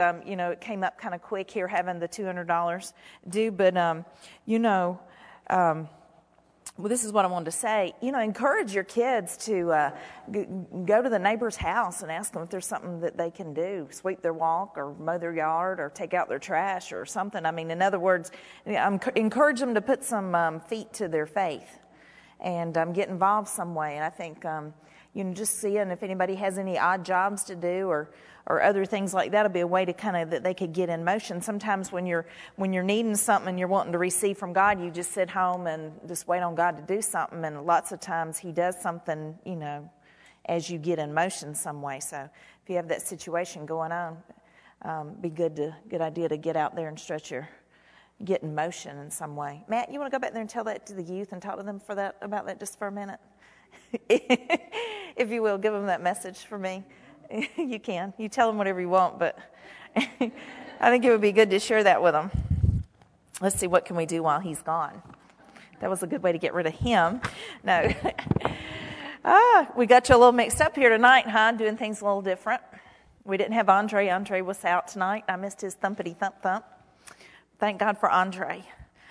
It came up kind of quick here having the $200 due, but, well, this is what I wanted to say. Encourage your kids to go to the neighbor's house and ask them if there's something that they can do, sweep their walk or mow their yard or take out their trash or something. I mean, in other words, encourage them to put some feet to their faith and get involved some way. And I think, just seeing if anybody has any odd jobs to do or other things like that will be a way to kind of that they could get in motion. Sometimes when you're needing something and you're wanting to receive from God, you just sit home and just wait on God to do something. And lots of times He does something, as you get in motion some way. So if you have that situation going on, be good idea to get out there and get in motion in some way. Matt, you want to go back there and tell that to the youth and talk to them about that just for a minute? If you will, give them that message for me. You can. You tell them whatever you want, but I think it would be good to share that with them. Let's see, what can we do while he's gone? That was a good way to get rid of him. No. We got you a little mixed up here tonight, huh? Doing things a little different. We didn't have Andre. Andre was out tonight. I missed his thumpity thump thump. Thank God for Andre.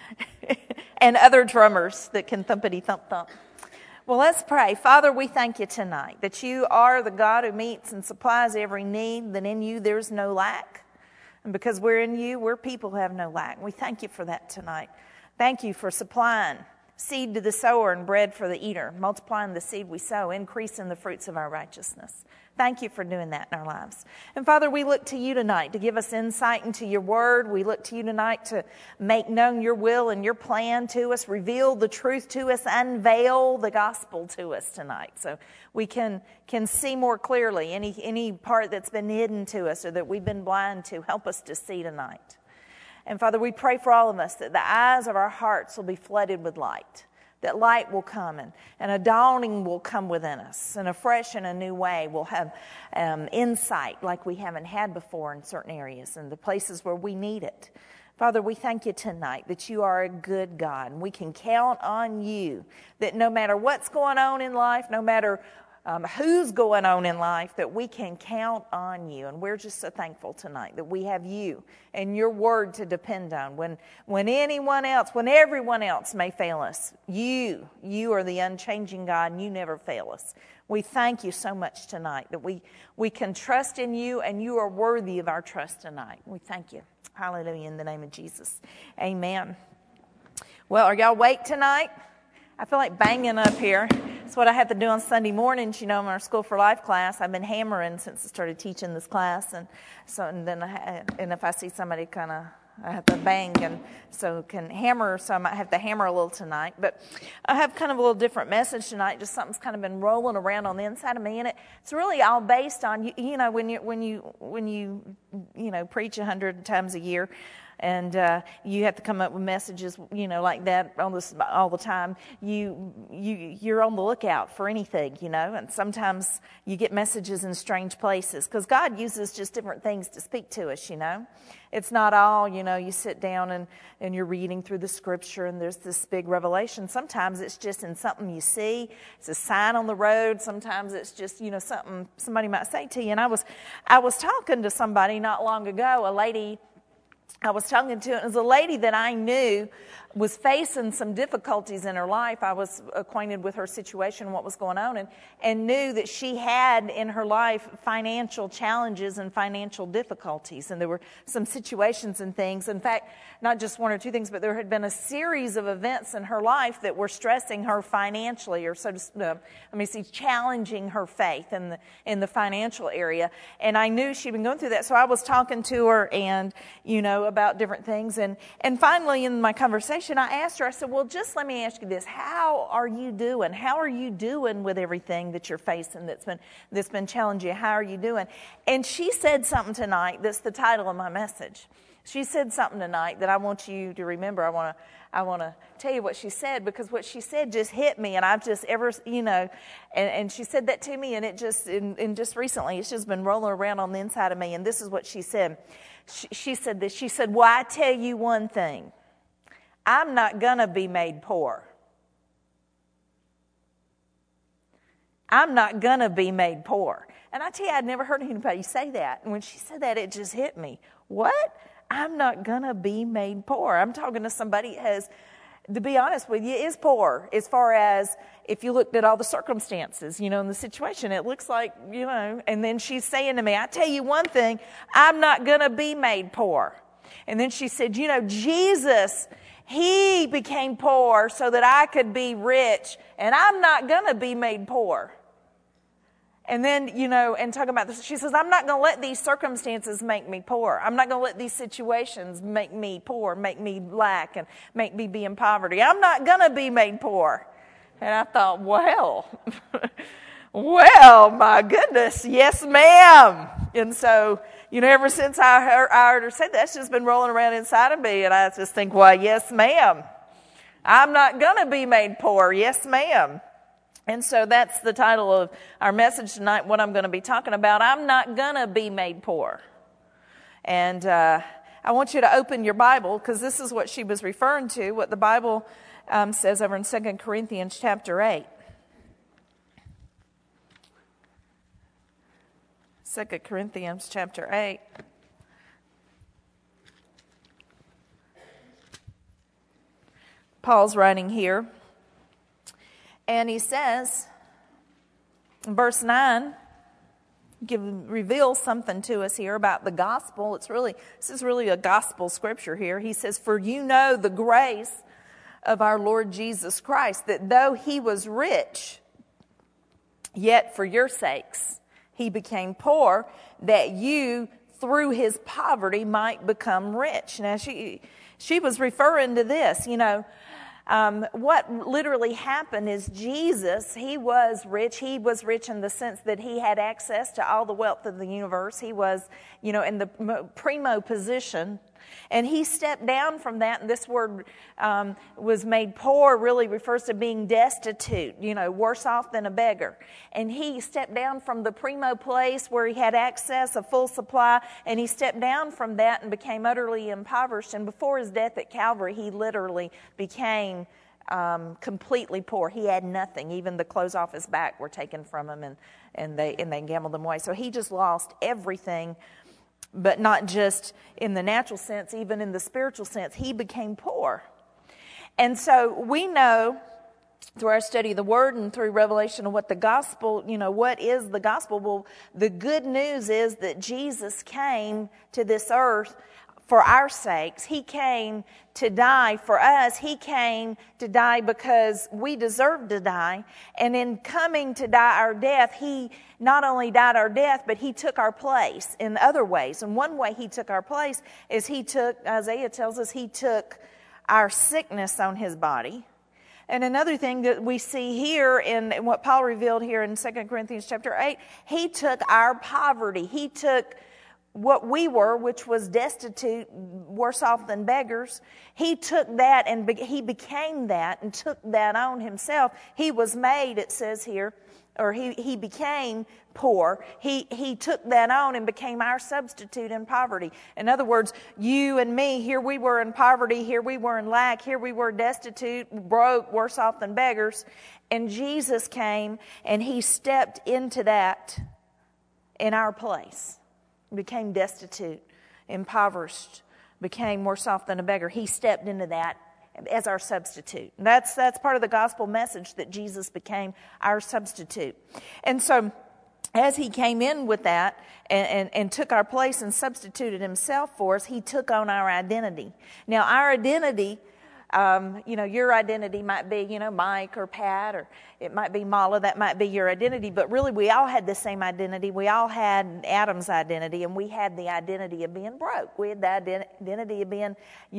And other drummers that can thumpity thump thump. Well, let's pray. Father, we thank you tonight that you are the God who meets and supplies every need, that in you there's no lack. And because we're in you, we're people who have no lack. We thank you for that tonight. Thank you for supplying seed to the sower and bread for the eater, multiplying the seed we sow, increasing the fruits of our righteousness. Thank you for doing that in our lives. And Father, we look to you tonight to give us insight into your word. We look to you tonight to make known your will and your plan to us, reveal the truth to us, unveil the gospel to us tonight. So we can see more clearly any part that's been hidden to us or that we've been blind to. Help us to see tonight. And Father, we pray for all of us that the eyes of our hearts will be flooded with light. That light will come and a dawning will come within us. In a fresh and a new way, we'll have insight like we haven't had before in certain areas and the places where we need it. Father, we thank you tonight that you are a good God. And we can count on you that no matter what's going on in life, no matter who's going on in life, that we can count on you. And we're just so thankful tonight that we have you and your word to depend on. When anyone else, when everyone else may fail us, you are the unchanging God and you never fail us. We thank you so much tonight that we can trust in you and you are worthy of our trust tonight. We thank you. Hallelujah, in the name of Jesus. Amen. Well, are y'all awake tonight? I feel like banging up here. It's what I have to do on Sunday mornings, in our School for Life class. I've been hammering since I started teaching this class, and if I see somebody I have to bang, and so can hammer, so I might have to hammer a little tonight. But I have kind of a little different message tonight, just something's kind of been rolling around on the inside of me, and it's really all based on, when you preach 100 times a year, and you have to come up with messages, like that all the time. You're on the lookout for anything, and sometimes you get messages in strange places because God uses just different things to speak to us, It's not all, you sit down and you're reading through the scripture and there's this big revelation. Sometimes it's just in something you see. It's a sign on the road. Sometimes it's just, something somebody might say to you. And I was talking to somebody not long ago, a lady I was talking to. It was a lady that I knew was facing some difficulties in her life. I was acquainted with her situation, what was going on, and knew that she had in her life financial challenges and financial difficulties. And there were some situations and things. In fact, not just one or two things, but there had been a series of events in her life that were stressing her financially, or challenging her faith in the financial area. And I knew she'd been going through that. So I was talking to her and, about different things. And finally in my conversation, I asked her, I said, well, just let me ask you this. How are you doing? How are you doing with everything that you're facing that's been challenging you? How are you doing? And she said something tonight that's the title of my message. She said something tonight that I want you to remember. I want to tell you what she said, because what she said just hit me, and I've just and she said that to me, and it just, and just recently, it's just been rolling around on the inside of me, and this is what she said. She said this. She said, well, I tell you one thing. I'm not going to be made poor. I'm not going to be made poor. And I tell you, I'd never heard anybody say that. And when she said that, it just hit me. What? I'm not going to be made poor. I'm talking to somebody who has, to be honest with you, is poor as far as if you looked at all the circumstances, in the situation. It looks like, and then she's saying to me, I tell you one thing, I'm not going to be made poor. And then she said, Jesus, he became poor so that I could be rich, and I'm not going to be made poor. And then, and talking about this, she says, I'm not going to let these circumstances make me poor. I'm not going to let these situations make me poor, make me lack, and make me be in poverty. I'm not going to be made poor. And I thought, well, my goodness, yes, ma'am. And so, ever since I heard her say that, that's just been rolling around inside of me. And I just think, well, yes, ma'am. I'm not going to be made poor. Yes, ma'am. And so that's the title of our message tonight, what I'm going to be talking about. I'm not going to be made poor. And I want you to open your Bible, because this is what she was referring to, what the Bible says over in 2 Corinthians chapter 8. 2 Corinthians chapter 8. Paul's writing here. And he says, in verse 9, reveals something to us here about the gospel. This is really a gospel scripture here. He says, for you know the grace of our Lord Jesus Christ, that though he was rich, yet for your sakes he became poor, that you through his poverty might become rich. Now she was referring to this, what literally happened is Jesus, he was rich. He was rich in the sense that he had access to all the wealth of the universe. He was, in the primo position. And he stepped down from that. And this word was made poor really refers to being destitute, worse off than a beggar. And he stepped down from the primo place where he had access, a full supply, and he stepped down from that and became utterly impoverished. And before his death at Calvary, he literally became completely poor. He had nothing. Even the clothes off his back were taken from him, and they gambled them away. So he just lost everything. But not just in the natural sense, even in the spiritual sense, he became poor. And so we know through our study of the Word and through revelation of what the gospel, what is the gospel? Well, the good news is that Jesus came to this earth for our sakes. He came to die for us. He came to die because we deserved to die. And in coming to die our death, he not only died our death, but he took our place in other ways. And one way he took our place is Isaiah tells us, he took our sickness on his body. And another thing that we see here in what Paul revealed here in 2 Corinthians chapter 8, he took our poverty. He took what we were, which was destitute, worse off than beggars. He took that and he became that and took that on himself. He was made, it says here, or he became poor. He took that on and became our substitute in poverty. In other words, you and me, here we were in poverty, here we were in lack, here we were destitute, broke, worse off than beggars. And Jesus came and he stepped into that in our place. Became destitute, impoverished, became worse off than a beggar. He stepped into that as our substitute. That's part of the gospel message, that Jesus became our substitute. And so as he came in with that and took our place and substituted himself for us, he took on our identity. Now our identity, your identity might be, Mike or Pat, or it might be Mala, that might be your identity, but really we all had the same identity. We all had Adam's identity, and we had the identity of being broke. We had the identity of being,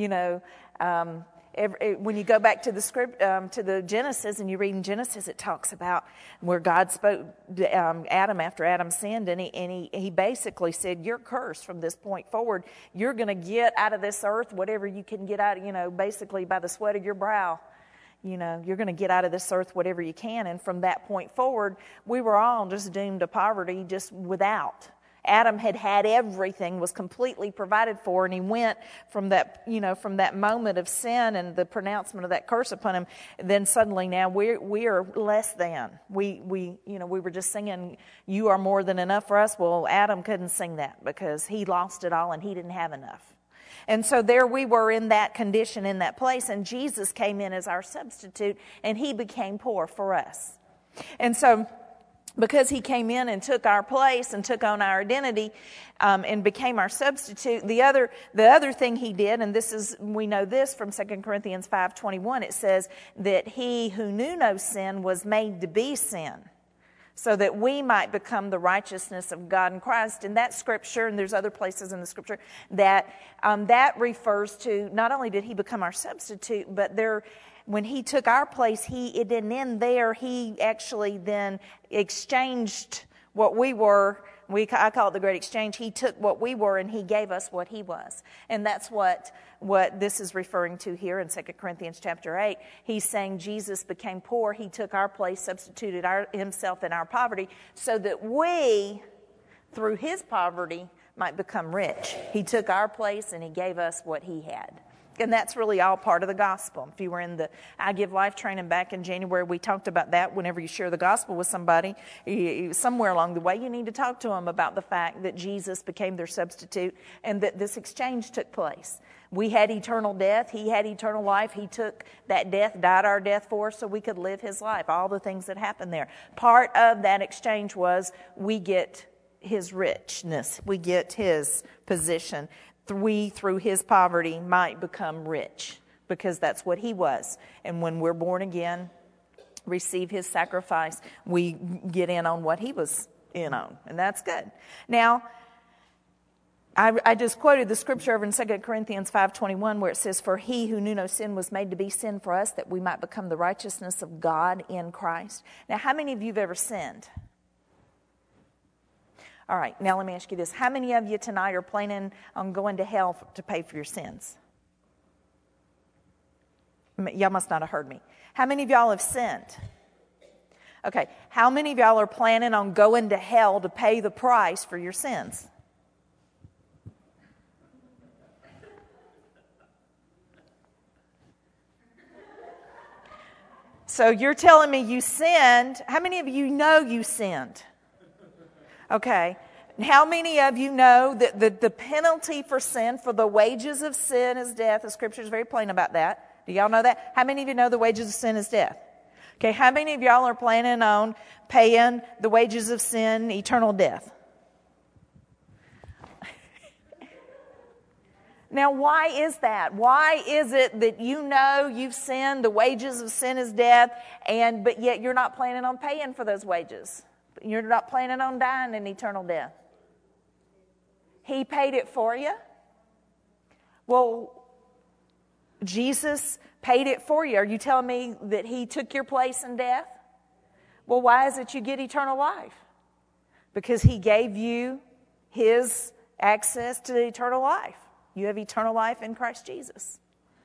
when you go back to the script, to the Genesis, and you read in Genesis, it talks about where God spoke to Adam after Adam sinned, and he basically said, "You're cursed from this point forward. You're going to get out of this earth whatever you can get out. Basically by the sweat of your brow. You're going to get out of this earth whatever you can." And from that point forward, we were all just doomed to poverty, just without. Adam had everything, was completely provided for, and he went from that, from that moment of sin and the pronouncement of that curse upon him. Then suddenly now we are less than. We were just singing, "You are more than enough for us." Well, Adam couldn't sing that because he lost it all and he didn't have enough. And so there we were in that condition, in that place, and Jesus came in as our substitute, and he became poor for us. And so because he came in and took our place and took on our identity and became our substitute, the other thing he did, and we know this from 2 Corinthians 5:21, it says that he who knew no sin was made to be sin, so that we might become the righteousness of God in Christ. And that scripture, and there's other places in the scripture, that refers to not only did he become our substitute, but when he took our place, it didn't end there. He actually then exchanged what we were. I call it the great exchange. He took what we were and he gave us what he was. And that's what this is referring to here in 2 Corinthians chapter 8. He's saying Jesus became poor. He took our place, substituted himself in our poverty, so that we, through his poverty, might become rich. He took our place and he gave us what he had. And that's really all part of the gospel. If you were in the I Give Life training back in January, we talked about that. Whenever you share the gospel with somebody, somewhere along the way, you need to talk to them about the fact that Jesus became their substitute and that this exchange took place. We had eternal death. He had eternal life. He took that death, died our death for us so we could live his life. All the things that happened there. Part of that exchange was we get his richness. We get his position. We, through his poverty, might become rich, because that's what he was. And when we're born again, receive his sacrifice, we get in on what he was in on, and that's good. Now, I just quoted the scripture over in 2 Corinthians 5:21 where it says, "For he who knew no sin was made to be sin for us, that we might become the righteousness of God in Christ." Now, how many of you have ever sinned? All right, now let me ask you this. How many of you tonight are planning on going to hell to pay for your sins? Y'all must not have heard me. How many of y'all have sinned? Okay, how many of y'all are planning on going to hell to pay the price for your sins? So you're telling me you sinned. How many of you know you sinned? Okay. How many of you know that the penalty for sin, for the wages of sin is death? The scripture is very plain about that. Do y'all know that? How many of you know the wages of sin is death? Okay, how many of y'all are planning on paying the wages of sin, eternal death? Now, why is that? Why is it that you know you've sinned, the wages of sin is death, but yet you're not planning on paying for those wages? You're not planning on dying in eternal death. He paid it for you. Well, Jesus paid it for you. Are you telling me that he took your place in death? Well, why is it you get eternal life? Because he gave you his access to the eternal life. You have eternal life in Christ Jesus.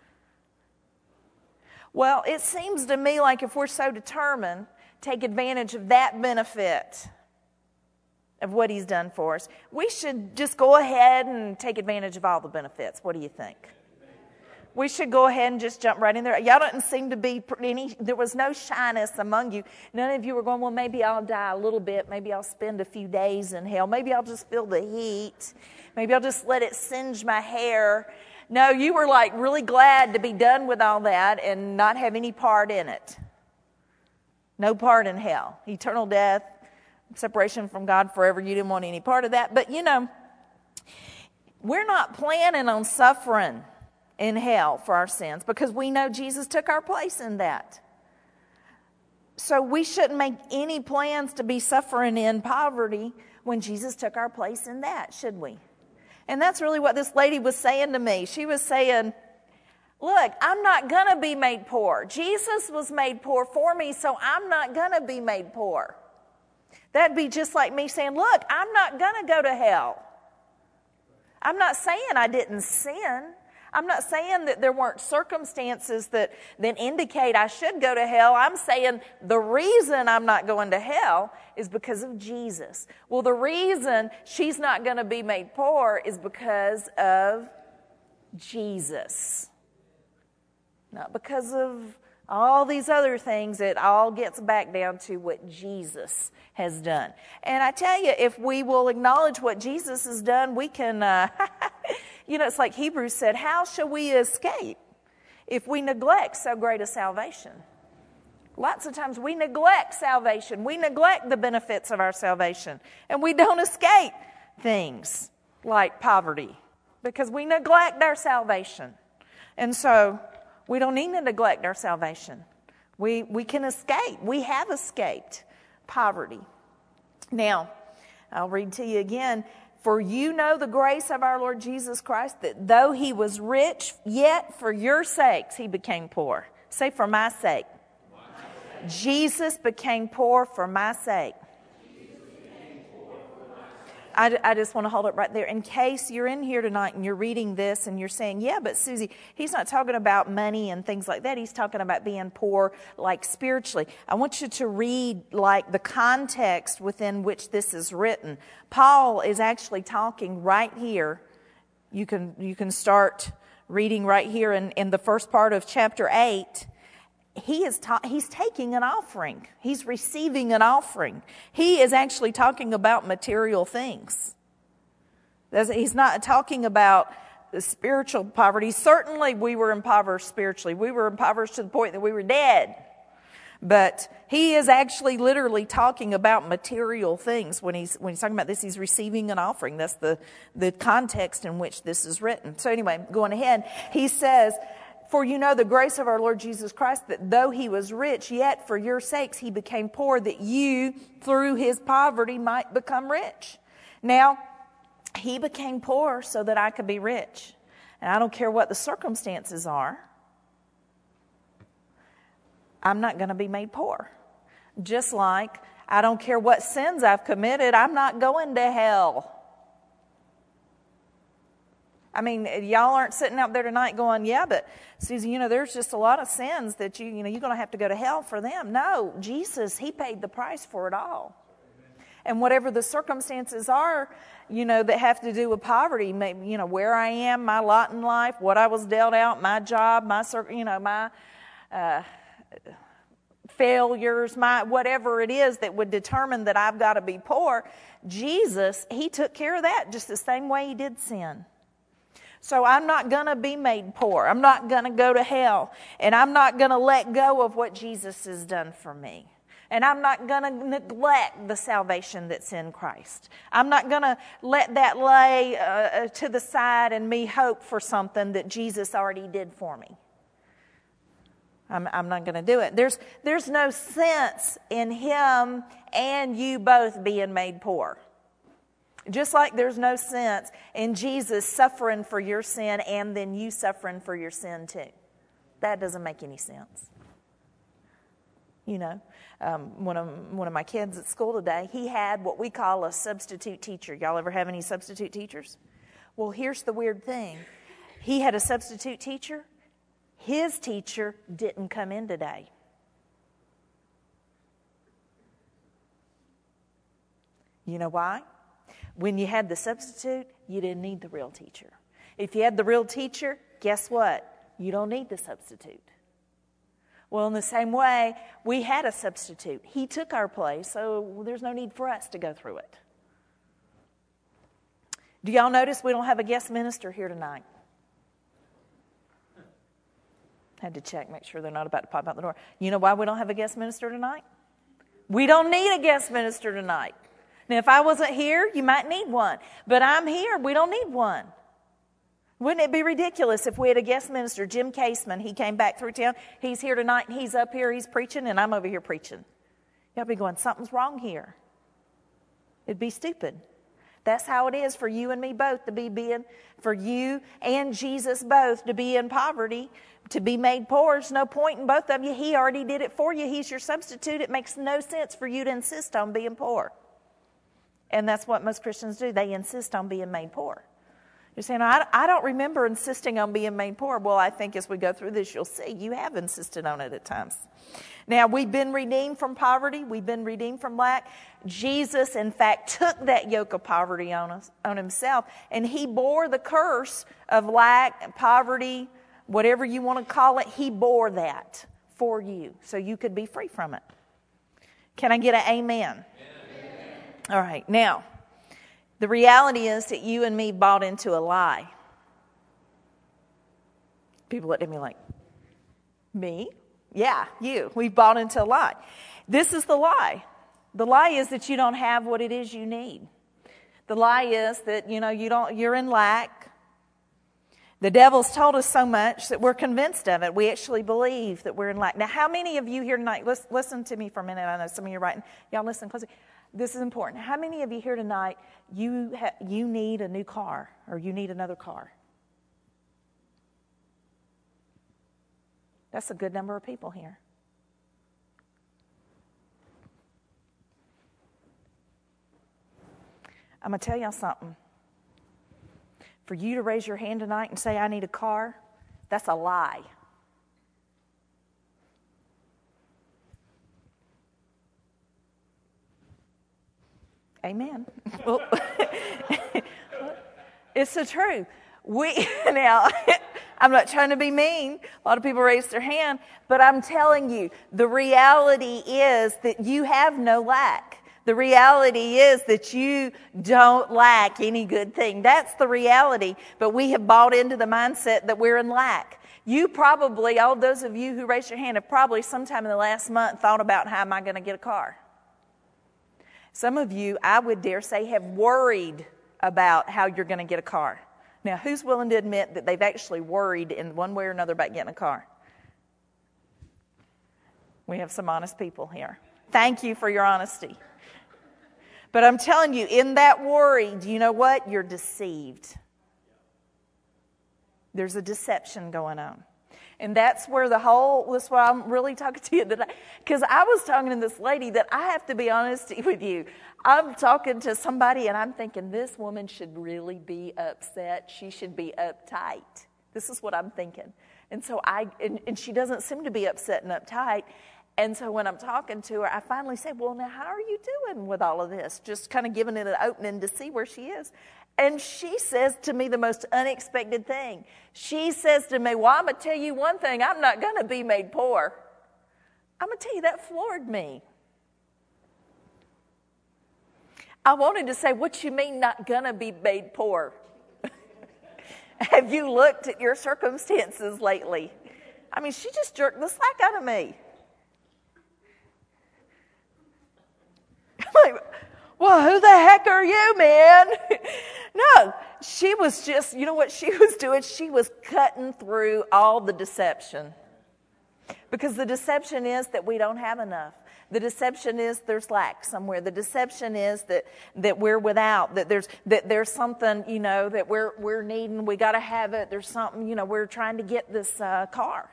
Well, it seems to me like if we're so determined, take advantage of that benefit of what he's done for us, we should just go ahead and take advantage of all the benefits. What do you think? We should go ahead and just jump right in there. Y'all didn't seem to be there was no shyness among you. None of you were going, well, maybe I'll die a little bit. Maybe I'll spend a few days in hell. Maybe I'll just feel the heat. Maybe I'll just let it singe my hair. No, you were like really glad to be done with all that and not have any part in it. No part in hell. Eternal death, separation from God forever. You didn't want any part of that. But, we're not planning on suffering in hell for our sins because we know Jesus took our place in that. So we shouldn't make any plans to be suffering in poverty when Jesus took our place in that, should we? And that's really what this lady was saying to me. She was saying, look, I'm not going to be made poor. Jesus was made poor for me, so I'm not going to be made poor. That'd be just like me saying, look, I'm not going to go to hell. I'm not saying I didn't sin. I'm not saying that there weren't circumstances that indicate I should go to hell. I'm saying the reason I'm not going to hell is because of Jesus. Well, the reason she's not going to be made poor is because of Jesus. Not because of all these other things. It all gets back down to what Jesus has done. And I tell you, if we will acknowledge what Jesus has done, we can, it's like Hebrews said, how shall we escape if we neglect so great a salvation? Lots of times we neglect salvation. We neglect the benefits of our salvation. And we don't escape things like poverty because we neglect our salvation. And so we don't need to neglect our salvation. We can escape. We have escaped poverty. Now, I'll read to you again. For you know the grace of our Lord Jesus Christ, that though he was rich, yet for your sakes he became poor. Say, for my sake. Jesus became poor for my sake. I just want to hold it right there. In case you're in here tonight and you're reading this and you're saying, yeah, but Susie, he's not talking about money and things like that. He's talking about being poor, like spiritually. I want you to read like the context within which this is written. Paul is actually talking right here. You can start reading right here in the first part of chapter 8. He's taking an offering. He's receiving an offering. He is actually talking about material things. He's not talking about the spiritual poverty. Certainly we were impoverished spiritually. We were impoverished to the point that we were dead. But he is actually literally talking about material things. When he's talking about this, he's receiving an offering. That's the context in which this is written. So anyway, going ahead, he says, for you know the grace of our Lord Jesus Christ, that though he was rich, yet for your sakes he became poor, that you, through his poverty, might become rich. Now, he became poor so that I could be rich. And I don't care what the circumstances are. I'm not going to be made poor. Just like I don't care what sins I've committed, I'm not going to hell. I mean, y'all aren't sitting out there tonight going, yeah, but Susie, there's just a lot of sins that you're going to have to go to hell for them. No, Jesus, he paid the price for it all. And whatever the circumstances are, that have to do with poverty, maybe, where I am, my lot in life, what I was dealt out, my job, my failures, my whatever it is that would determine that I've got to be poor, Jesus, he took care of that just the same way he did sin. So I'm not going to be made poor. I'm not going to go to hell. And I'm not going to let go of what Jesus has done for me. And I'm not going to neglect the salvation that's in Christ. I'm not going to let that lay to the side and me hope for something that Jesus already did for me. I'm not going to do it. There's no sense in him and you both being made poor. Just like there's no sense in Jesus suffering for your sin and then you suffering for your sin too. That doesn't make any sense. One of my kids at school today, he had what we call a substitute teacher. Y'all ever have any substitute teachers? Well, here's the weird thing. He had a substitute teacher. His teacher didn't come in today. You know why? When you had the substitute, you didn't need the real teacher. If you had the real teacher, guess what? You don't need the substitute. Well, in the same way, we had a substitute. He took our place, so there's no need for us to go through it. Do y'all notice we don't have a guest minister here tonight? Had to check, make sure they're not about to pop out the door. You know why we don't have a guest minister tonight? We don't need a guest minister tonight. Now, if I wasn't here, you might need one. But I'm here. We don't need one. Wouldn't it be ridiculous if we had a guest minister, Jim Caseman, he came back through town. He's here tonight, and he's up here, he's preaching, and I'm over here preaching. Y'all be going, something's wrong here. It'd be stupid. That's how it is for you and me both for you and Jesus both to be in poverty, to be made poor. There's no point in both of you. He already did it for you. He's your substitute. It makes no sense for you to insist on being poor. And that's what most Christians do. They insist on being made poor. You're saying, I don't remember insisting on being made poor. Well, I think as we go through this, you'll see you have insisted on it at times. Now, we've been redeemed from poverty. We've been redeemed from lack. Jesus, in fact, took that yoke of poverty on himself, and he bore the curse of lack, poverty, whatever you want to call it. He bore that for you so you could be free from it. Can I get an amen? Amen. All right, now, the reality is that you and me bought into a lie. People look at me like, me? Yeah, you. We've bought into a lie. This is the lie. The lie is that you don't have what it is you need. The lie is that, you're in lack. The devil's told us so much that we're convinced of it. We actually believe that we're in lack. Now, how many of you here tonight, listen to me for a minute. I know some of you are writing. Y'all listen closely. This is important. How many of you here tonight, you need a new car or you need another car? That's a good number of people here. I'm going to tell y'all something. For you to raise your hand tonight and say, I need a car, that's a lie. Amen. Well, it's the truth. Now, I'm not trying to be mean. A lot of people raise their hand, but I'm telling you, the reality is that you have no lack. The reality is that you don't lack any good thing. That's the reality, but we have bought into the mindset that we're in lack. You probably, all those of you who raised your hand, have probably sometime in the last month thought about how am I going to get a car. Some of you, I would dare say, have worried about how you're going to get a car. Now, who's willing to admit that they've actually worried in one way or another about getting a car? We have some honest people here. Thank you for your honesty. But I'm telling you, in that worry, do you know what? You're deceived. There's a deception going on. And that's where that's why I'm really talking to you today. Because I was talking to this lady that I have to be honest with you. I'm talking to somebody and I'm thinking, this woman should really be upset. She should be uptight. This is what I'm thinking. And so and she doesn't seem to be upset and uptight. And so when I'm talking to her, I finally say, well, now how are you doing with all of this? Just kind of giving it an opening to see where she is. And she says to me the most unexpected thing. She says to me, well, I'm going to tell you one thing. I'm not going to be made poor. I'm going to tell you, that floored me. I wanted to say, what you mean not going to be made poor? Have you looked at your circumstances lately? I mean, she just jerked the slack out of me. I'm like, well, who the heck are you, man? No, she was just, you know what she was doing? She was cutting through all the deception. Because the deception is that we don't have enough. The deception is there's lack somewhere. The deception is that we're without, that there's something, that we're needing. We got to have it. There's something, we're trying to get this car.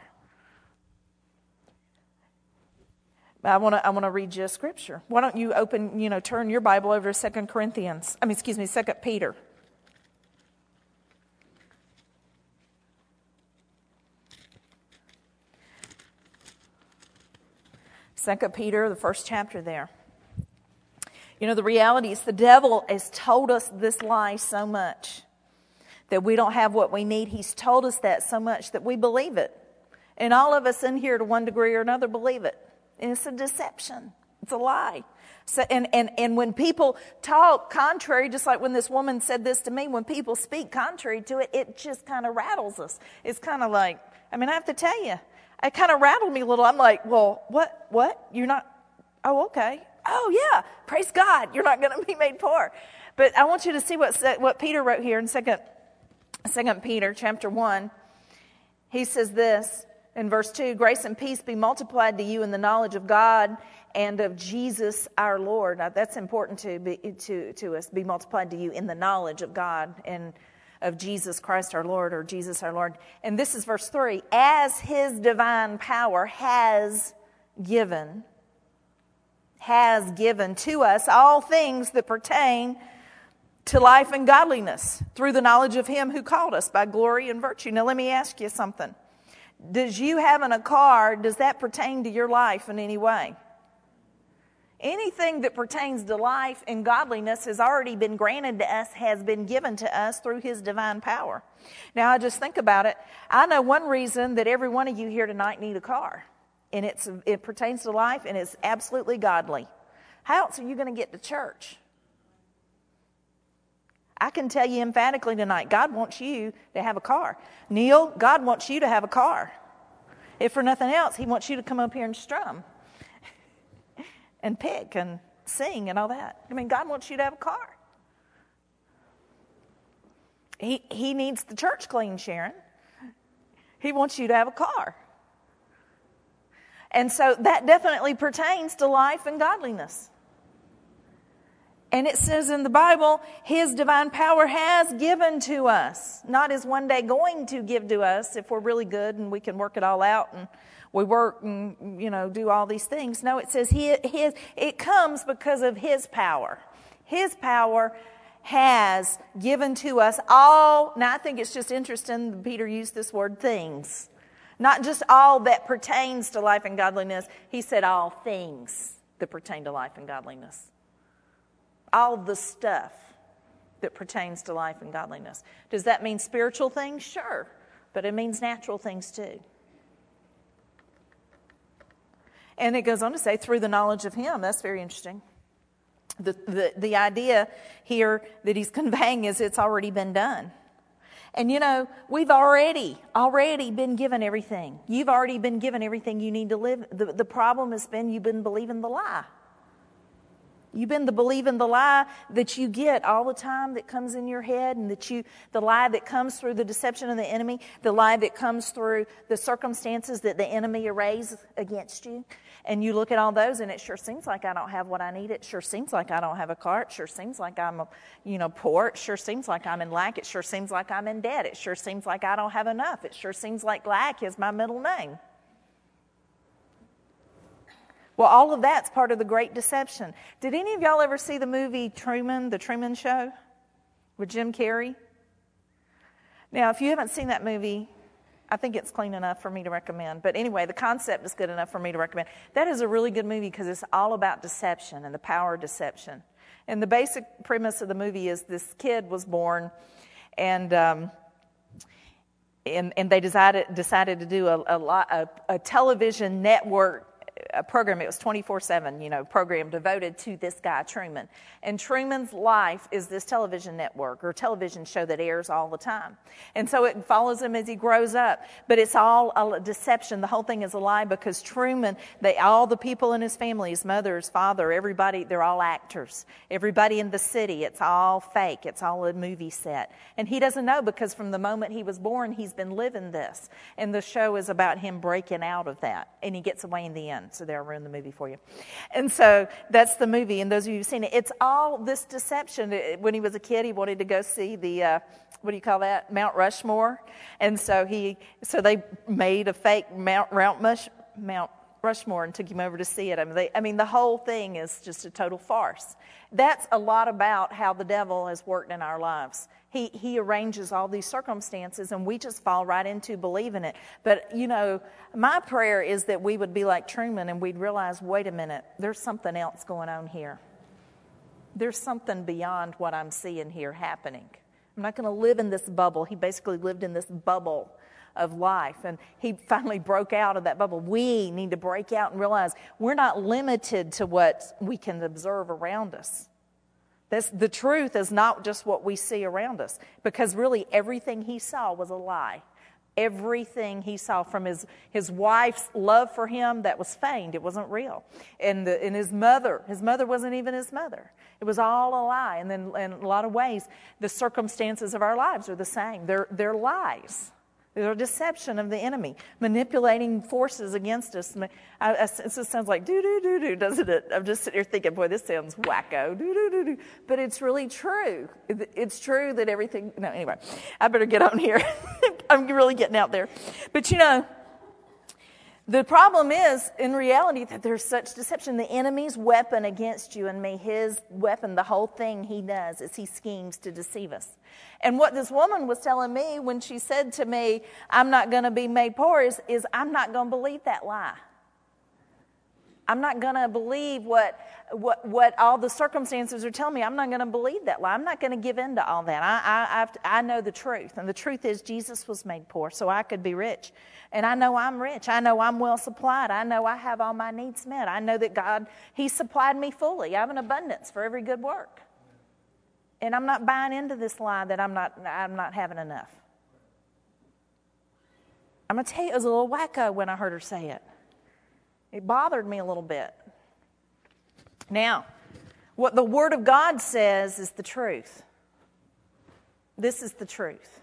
I want to read you a scripture. Why don't you turn your Bible over to 2 Peter. 2 Peter, the first chapter there. The reality is the devil has told us this lie so much that we don't have what we need. He's told us that so much that we believe it. And all of us in here to one degree or another believe it. And it's a deception. It's a lie. So, and when people talk contrary, just like when this woman said this to me, when people speak contrary to it, it just kind of rattles us. It's kind of like, I have to tell you, it kind of rattled me a little. I'm like, well, what? You're not, oh, okay. Oh, yeah, praise God, you're not going to be made poor. But I want you to see what Peter wrote here in 2 Peter chapter 1. He says this. In verse 2, grace and peace be multiplied to you in the knowledge of God and of Jesus our Lord. Now, that's important to us, be multiplied to you in the knowledge of God and of Jesus Christ our Lord, or Jesus our Lord. And this is verse 3. As his divine power has given to us all things that pertain to life and godliness through the knowledge of him who called us by glory and virtue. Now let me ask you something. Does you having a car, does that pertain to your life in any way? Anything that pertains to life and godliness has already been granted to us, has been given to us through his divine power. Now I just think about it. I know one reason that every one of you here tonight need a car. And it pertains to life and it's absolutely godly. How else are you going to get to church? I can tell you emphatically tonight, God wants you to have a car. Neil, God wants you to have a car. If for nothing else, he wants you to come up here and strum and pick and sing and all that. I mean, God wants you to have a car. He needs the church clean, Sharon. He wants you to have a car. And so that definitely pertains to life and godliness. And it says in the Bible, his divine power has given to us. Not is one day going to give to us if we're really good and we can work it all out and we work and, do all these things. No, it says it comes because of his power. His power has given to us all. Now, I think it's just interesting Peter used this word things. Not just all that pertains to life and godliness. He said all things that pertain to life and godliness. All the stuff that pertains to life and godliness. Does that mean spiritual things? Sure. But it means natural things too. And it goes on to say, through the knowledge of him. That's very interesting. The idea here that he's conveying is it's already been done. And we've already been given everything. You've already been given everything you need to live. The problem has been you've been believing the lie. You've been believing the lie that you get all the time that comes in your head, and the lie that comes through the deception of the enemy, the lie that comes through the circumstances that the enemy arrays against you. And you look at all those, and it sure seems like I don't have what I need. It sure seems like I don't have a car. It sure seems like I'm, poor. It sure seems like I'm in lack. It sure seems like I'm in debt. It sure seems like I don't have enough. It sure seems like lack is my middle name. Well, all of that's part of the great deception. Did any of y'all ever see the movie Truman, The Truman Show with Jim Carrey? Now, if you haven't seen that movie, I think it's clean enough for me to recommend. But anyway, the concept is good enough for me to recommend. That is a really good movie because it's all about deception and the power of deception. And the basic premise of the movie is this kid was born, and they decided to do a television network program. It was 24/7, program devoted to this guy, Truman. And Truman's life is this television network or television show that airs all the time. And so it follows him as he grows up. But it's all a deception. The whole thing is a lie because Truman, all the people in his family, his mother, his father, everybody, they're all actors. Everybody in the city, it's all fake. It's all a movie set. And he doesn't know because from the moment he was born, he's been living this. And the show is about him breaking out of that. And he gets away in the end. So there, I'll ruin the movie for you. And so that's the movie. And those of you who've seen it, it's all this deception. When he was a kid, he wanted to go see the, Mount Rushmore. And so they made a fake Mount Rushmore and took him over to see it. The whole thing is just a total farce. That's a lot about how the devil has worked in our lives. He arranges all these circumstances, and we just fall right into believing it. But, my prayer is that we would be like Truman, and we'd realize, wait a minute, there's something else going on here. There's something beyond what I'm seeing here happening. I'm not going to live in this bubble. He basically lived in this bubble of life, and he finally broke out of that bubble. We need to break out and realize we're not limited to what we can observe around us. The truth is not just what we see around us, because really everything he saw was a lie. Everything he saw from his wife's love for him, that was feigned. It wasn't real. And his mother wasn't even his mother. It was all a lie. And then in a lot of ways, the circumstances of our lives are the same. They're lies. They're a deception of the enemy, manipulating forces against us. It just sounds like do-do-do-do, doesn't it? I'm just sitting here thinking, boy, this sounds wacko, do-do-do-do. But it's really true. It's true that everything... No, anyway, I better get on here. I'm really getting out there. But The problem is, in reality, that there's such deception. The enemy's weapon against you and me, his weapon, the whole thing he does is he schemes to deceive us. And what this woman was telling me when she said to me, I'm not going to be made poor, is I'm not going to believe that lie. I'm not going to believe what all the circumstances are telling me. I'm not going to believe that lie. I'm not going to give in to all that. I know the truth. And the truth is Jesus was made poor so I could be rich. And I know I'm rich. I know I'm well supplied. I know I have all my needs met. I know that God, He supplied me fully. I have an abundance for every good work. And I'm not buying into this lie that I'm not having enough. I'm going to tell you, it was a little wacko when I heard her say it. It bothered me a little bit. Now, what the Word of God says is the truth. This is the truth.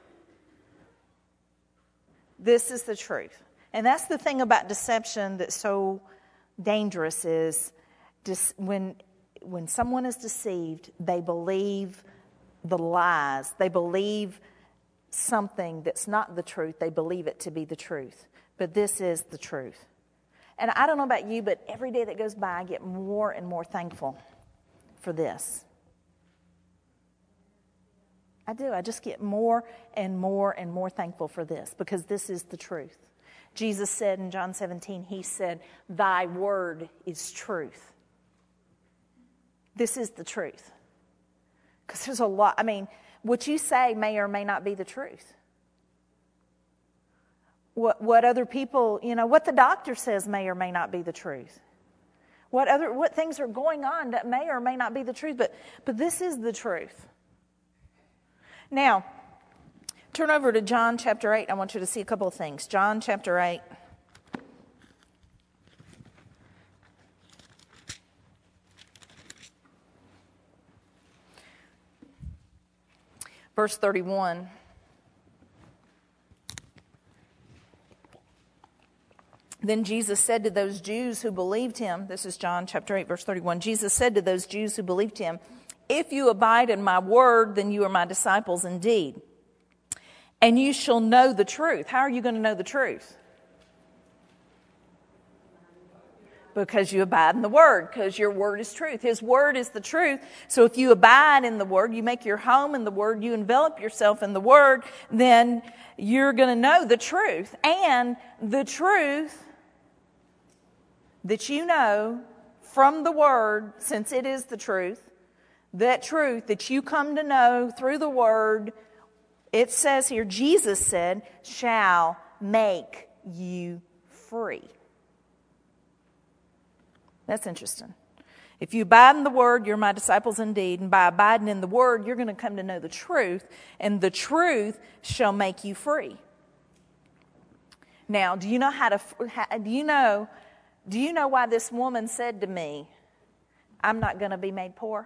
This is the truth. And that's the thing about deception that's so dangerous is when someone is deceived, they believe the lies. They believe something that's not the truth. They believe it to be the truth. But this is the truth. And I don't know about you, but every day that goes by, I get more and more thankful for this. I do. I just get more and more and more thankful for this because this is the truth. Jesus said in John 17, He said, Thy word is truth. This is the truth. Because there's a lot, what you say may or may not be the truth. What other people, what the doctor says may or may not be the truth. What things are going on that may or may not be the truth, but this is the truth. Now, turn over to John chapter 8. I want you to see a couple of things. John chapter 8. Verse 31. Then Jesus said to those Jews who believed him, this is John chapter 8, verse 31. Jesus said to those Jews who believed him, If you abide in my word, then you are my disciples indeed. And you shall know the truth. How are you going to know the truth? Because you abide in the word, because your word is truth. His word is the truth. So if you abide in the word, you make your home in the word, you envelop yourself in the word, then you're going to know the truth. And the truth that you know from the word, since it is the truth that you come to know through the word, it says here, Jesus said, shall make you free. That's interesting. If you abide in the word, you're my disciples indeed. And by abiding in the word, you're going to come to know the truth. And the truth shall make you free. Now, do you know why this woman said to me, I'm not going to be made poor?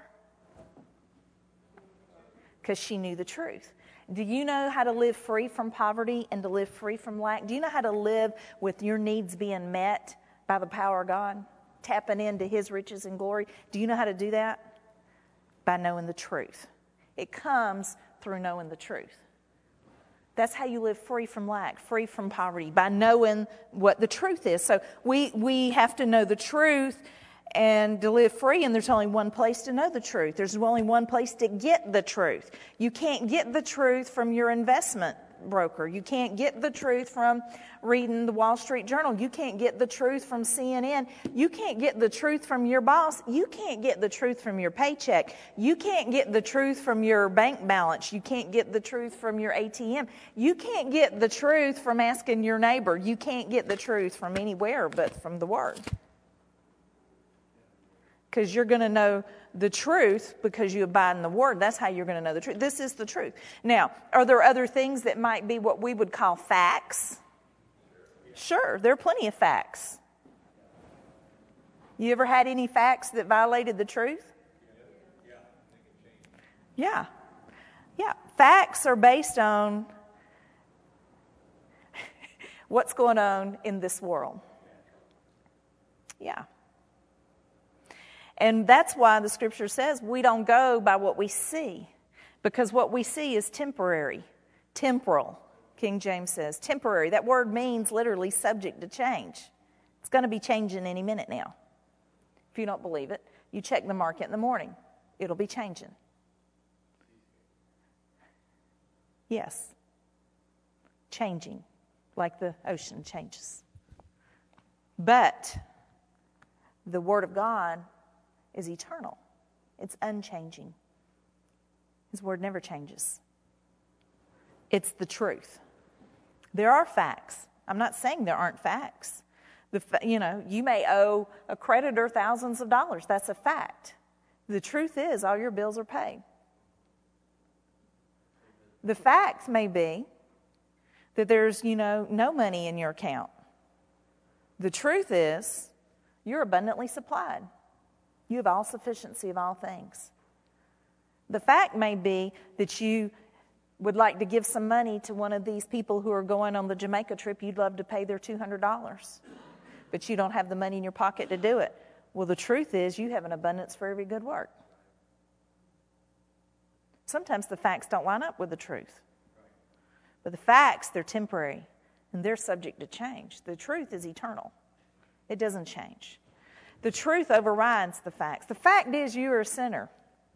Because she knew the truth. Do you know how to live free from poverty and to live free from lack? Do you know how to live with your needs being met by the power of God? Tapping into His riches and glory. Do you know how to do that? By knowing the truth. It comes through knowing the truth. That's how you live free from lack, free from poverty, by knowing what the truth is. So we have to know the truth and to live free, and there's only one place to know the truth. There's only one place to get the truth. You can't get the truth from your investment broker. You can't get the truth from reading the Wall Street Journal. You can't get the truth from CNN. You can't get the truth from your boss. You can't get the truth from your paycheck. You can't get the truth from your bank balance. You can't get the truth from your ATM. You can't get the truth from asking your neighbor. You can't get the truth from anywhere but from the Word. Because you're going to know the truth because you abide in the Word. That's how you're going to know the truth. This is the truth. Now, are there other things that might be what we would call facts? Sure, there are plenty of facts. You ever had any facts that violated the truth? Yeah. Facts are based on what's going on in this world. Yeah. And that's why the Scripture says we don't go by what we see, because what we see is temporary, temporal. King James says temporary. That word means literally subject to change. It's going to be changing any minute now. If you don't believe it, you check the market in the morning. It'll be changing. Yes. Changing, like the ocean changes. But the Word of God is eternal. It's unchanging. His Word never changes. It's the truth. There are facts. I'm not saying there aren't facts. You may owe a creditor thousands of dollars. That's a fact. The truth is, all your bills are paid. The fact may be that there's, no money in your account. The truth is, you're abundantly supplied. You have all sufficiency of all things. The fact may be that you would like to give some money to one of these people who are going on the Jamaica trip. You'd love to pay their $200, but you don't have the money in your pocket to do it. Well, the truth is you have an abundance for every good work. Sometimes the facts don't line up with the truth. But the facts, they're temporary, and they're subject to change. The truth is eternal. It doesn't change. The truth overrides the facts. The fact is you are a sinner.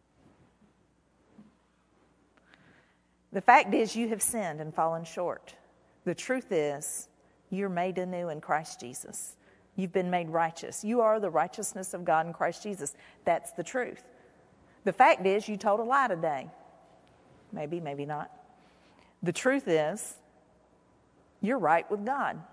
The fact is you have sinned and fallen short. The truth is you're made anew in Christ Jesus. You've been made righteous. You are the righteousness of God in Christ Jesus. That's the truth. The fact is you told a lie today. Maybe, maybe not. The truth is you're right with God.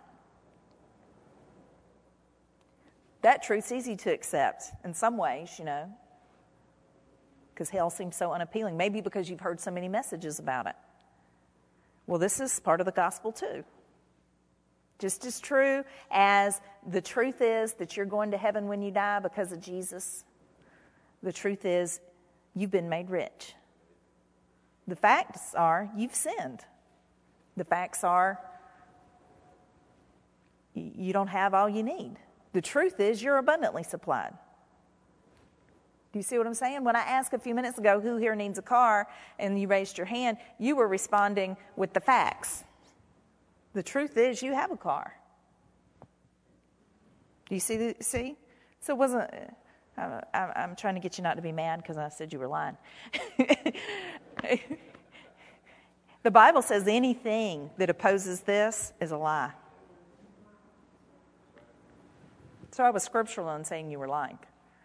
That truth's easy to accept in some ways, because hell seems so unappealing. Maybe because you've heard so many messages about it. Well, this is part of the gospel too. Just as true as the truth is that you're going to heaven when you die because of Jesus, the truth is you've been made rich. The facts are you've sinned. The facts are you don't have all you need. The truth is you're abundantly supplied. Do you see what I'm saying? When I asked a few minutes ago who here needs a car and you raised your hand, you were responding with the facts. The truth is you have a car. Do you see? So it wasn't... I'm trying to get you not to be mad because I said you were lying. The Bible says anything that opposes this is a lie. So I was scriptural in saying you were lying.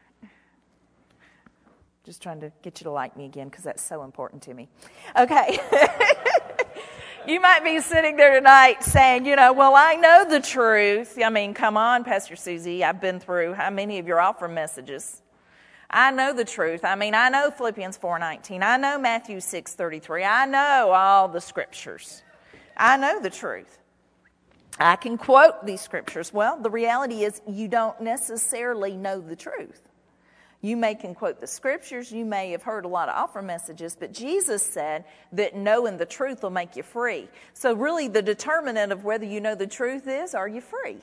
Just trying to get you to like me again because that's so important to me. Okay. You might be sitting there tonight saying, well, I know the truth. I mean, come on, Pastor Susie. I've been through how many of your offer messages. I know the truth. I mean, I know Philippians 4:19. I know Matthew 6:33. I know all the scriptures. I know the truth. I can quote these scriptures. Well, the reality is you don't necessarily know the truth. You can quote the scriptures. You may have heard a lot of offer messages, but Jesus said that knowing the truth will make you free. So really the determinant of whether you know the truth is, are you free?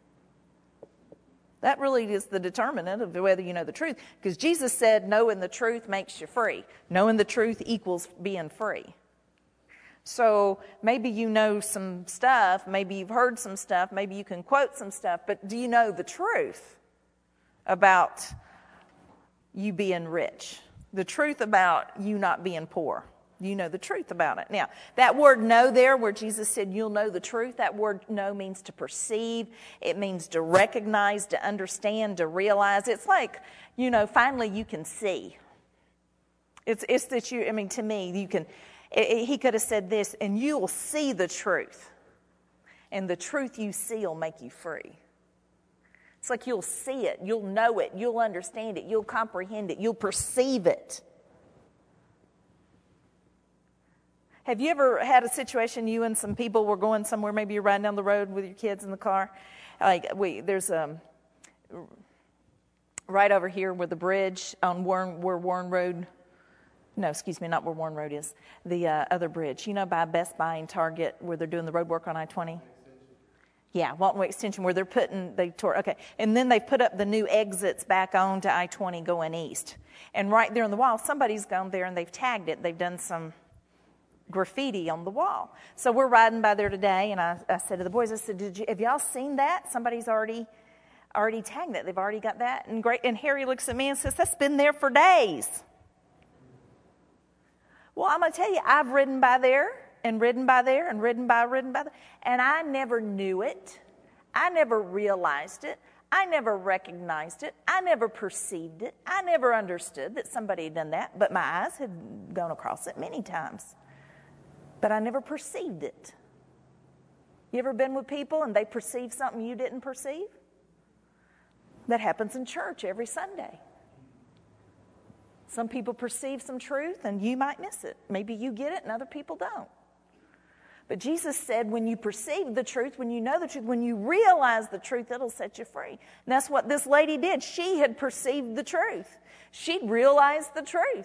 That really is the determinant of whether you know the truth. Because Jesus said knowing the truth makes you free. Knowing the truth equals being free. So maybe you know some stuff. Maybe you've heard some stuff. Maybe you can quote some stuff. But do you know the truth about you being rich? The truth about you not being poor? You know the truth about it. Now, that word know there, where Jesus said you'll know the truth, that word know means to perceive. It means to recognize, to understand, to realize. It's like, finally you can see. It's that to me, you can, he could have said this, and you'll see the truth. And the truth you see will make you free. It's like you'll see it, you'll know it, you'll understand it, you'll comprehend it, you'll perceive it. Have you ever had a situation you and some people were going somewhere, maybe you're riding down the road with your kids in the car? There's right over here where the bridge on where Warren Road, not where Warren Road is, the other bridge, by Best Buy and Target where they're doing the road work on I-20? Yeah, Walton Way Extension where and then they put up the new exits back onto I-20 going east. And right there on the wall, somebody's gone there and they've tagged it. They've done some graffiti on the wall. So we're riding by there today, and I said to the boys, have y'all seen that? Somebody's already already tagged that. They've already got that. And Harry looks at me and says, that's been there for days. Well, I'm going to tell you, I've ridden by there and ridden by there and ridden by there. And I never knew it. I never realized it. I never recognized it. I never perceived it. I never understood that somebody had done that. But my eyes had gone across it many times. But I never perceived it. You ever been with people and they perceive something you didn't perceive? That happens in church every Sunday. Some people perceive some truth and you might miss it. Maybe you get it and other people don't. But Jesus said when you perceive the truth, when you know the truth, when you realize the truth, it'll set you free. And that's what this lady did. She had perceived the truth. She'd realized the truth.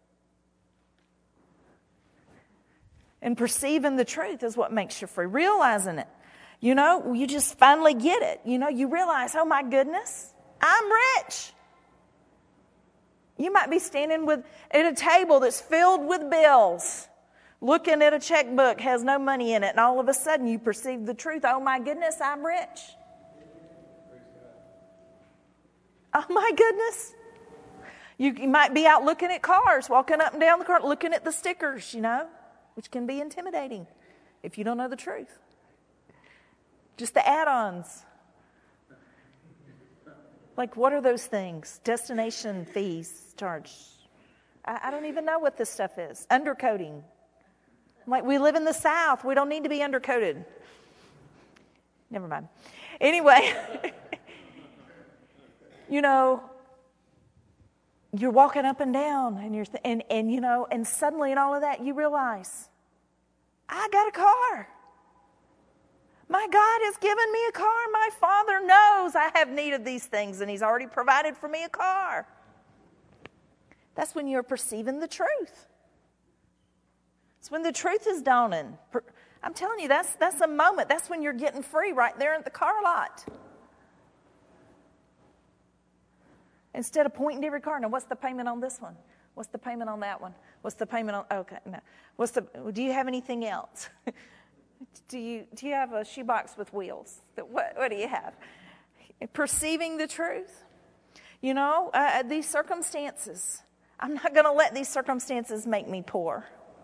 And perceiving the truth is what makes you free. Realizing it. You know, you just finally get it. You know, you realize, oh my goodness, I'm rich. You might be standing at a table that's filled with bills, looking at a checkbook, has no money in it, and all of a sudden you perceive the truth. Oh my goodness, I'm rich. Oh my goodness. You might be out looking at cars, walking up and down the car, looking at the stickers, you know, which can be intimidating if you don't know the truth. Just the add-ons. Like, what are those things? Destination fees charged. I don't even know what this stuff is. Undercoating. Like, we live in the South. We don't need to be undercoated. Never mind. Anyway, you know, you're walking up and down, and you know, and suddenly in all of that, you realize, I got a car. My God has given me a car. My Father knows I have need of these things, and He's already provided for me a car. That's when you're perceiving the truth. It's when the truth is dawning. I'm telling you, that's a moment. That's when you're getting free right there at the car lot. Instead of pointing to every car, now what's the payment on this one? What's the payment on that one? What's the payment on, okay, no. Do you have anything else? Do you have a shoebox with wheels? What do you have? Perceiving the truth. You know, these circumstances. I'm not going to let these circumstances make me poor.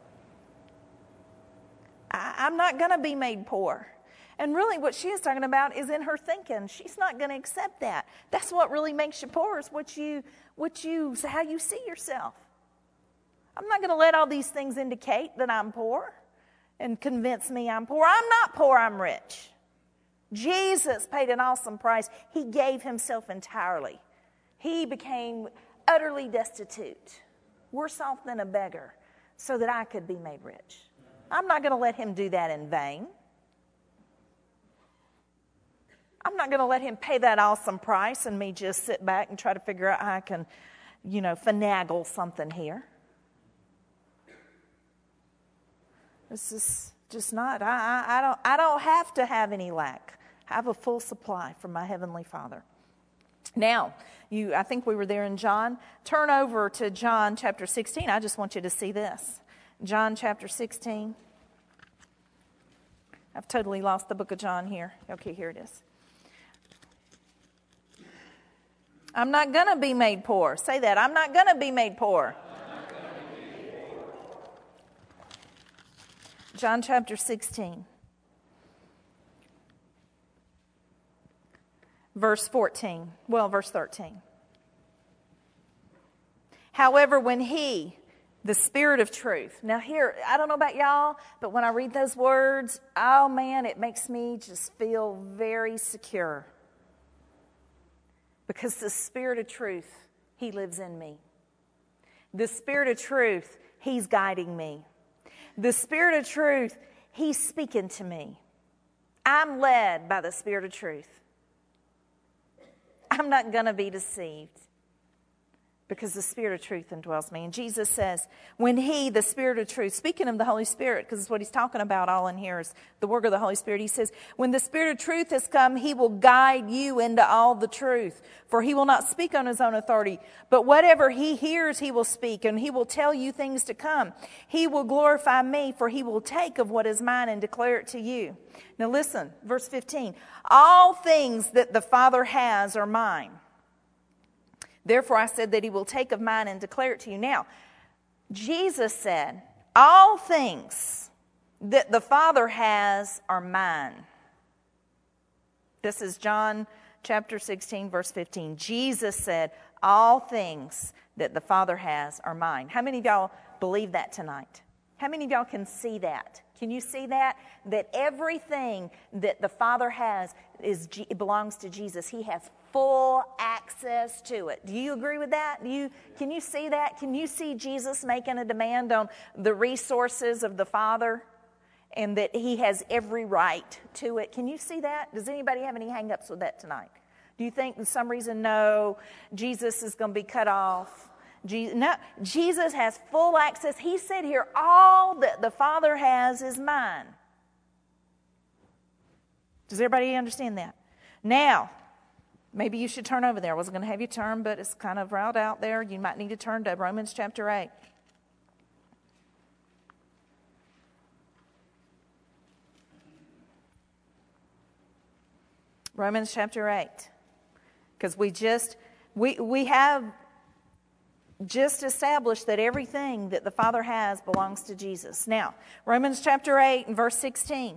I'm not going to be made poor. And really what she is talking about is in her thinking. She's not going to accept that. That's what really makes you poor, is how you see yourself. I'm not going to let all these things indicate that I'm poor and convince me I'm poor. I'm not poor, I'm rich. Jesus paid an awesome price. He gave Himself entirely. He became utterly destitute, worse off than a beggar, so that I could be made rich. I'm not going to let Him do that in vain. I'm not going to let Him pay that awesome price and me just sit back and try to figure out how I can, finagle something here. This is just not. I don't have to have any lack. I have a full supply from my Heavenly Father. Now, I think we were there in John. Turn over to John chapter 16. I just want you to see this. John chapter 16. I've totally lost the book of John here. Okay, here it is. I'm not going to be made poor. Say that. I'm not going to be made poor. John chapter 16. Verse 14. Well, verse 13. However, when He, the Spirit of truth. Now here, I don't know about y'all, but when I read those words, oh man, it makes me just feel very secure. Because the Spirit of truth, He lives in me. The Spirit of truth, He's guiding me. The Spirit of truth, He's speaking to me. I'm led by the Spirit of truth. I'm not going to be deceived. because the Spirit of truth indwells me. And Jesus says, when He, the Spirit of truth, speaking of the Holy Spirit, because it's what He's talking about all in here is the work of the Holy Spirit. He says, when the Spirit of truth has come, He will guide you into all the truth. For He will not speak on His own authority, but whatever He hears, He will speak, and He will tell you things to come. He will glorify me, for He will take of what is mine and declare it to you. Now listen, verse 15. All things that the Father has are mine. Therefore, I said that He will take of mine and declare it to you. Now, Jesus said, all things that the Father has are mine. This is John chapter 16, verse 15. Jesus said, all things that the Father has are mine. How many of y'all believe that tonight? How many of y'all can see that? Can you see that? That everything that the Father has belongs to Jesus. He has full access to it. Do you agree with that? Can you see that? Can you see Jesus making a demand on the resources of the Father and that He has every right to it? Can you see that? Does anybody have any hang-ups with that tonight? Do you think for some reason, no, Jesus is going to be cut off? No, Jesus has full access. He said here, all that the Father has is mine. Does everybody understand that? Now, maybe you should turn over there. I wasn't going to have you turn, but it's kind of right out there. You might need to turn to Romans chapter 8. Romans chapter 8. Because we have just established that everything that the Father has belongs to Jesus. Now, Romans chapter 8 and verse 16.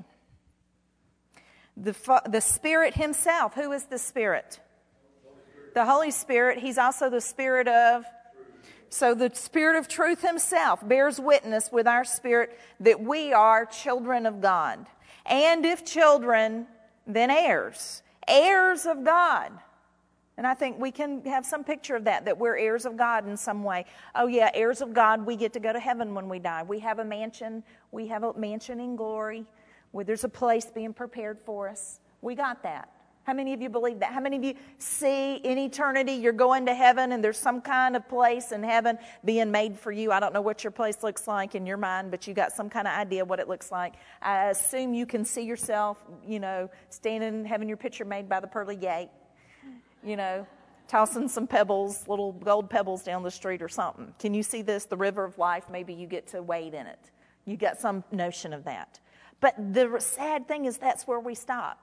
The Spirit Himself. Who is the Spirit? The Holy Spirit. He's also the Spirit of... So the Spirit of truth Himself bears witness with our spirit that we are children of God. And if children, then heirs. Heirs of God. And I think we can have some picture of that we're heirs of God in some way. Oh yeah, heirs of God, we get to go to heaven when we die. We have a mansion in glory, where there's a place being prepared for us. We got that. How many of you believe that? How many of you see in eternity you're going to heaven and there's some kind of place in heaven being made for you? I don't know what your place looks like in your mind, but you got some kind of idea what it looks like. I assume you can see yourself, standing, having your picture made by the pearly gate. Tossing some pebbles, little gold pebbles down the street or something. Can you see this? The river of life, maybe you get to wade in it. You got some notion of that. But the sad thing is that's where we stop.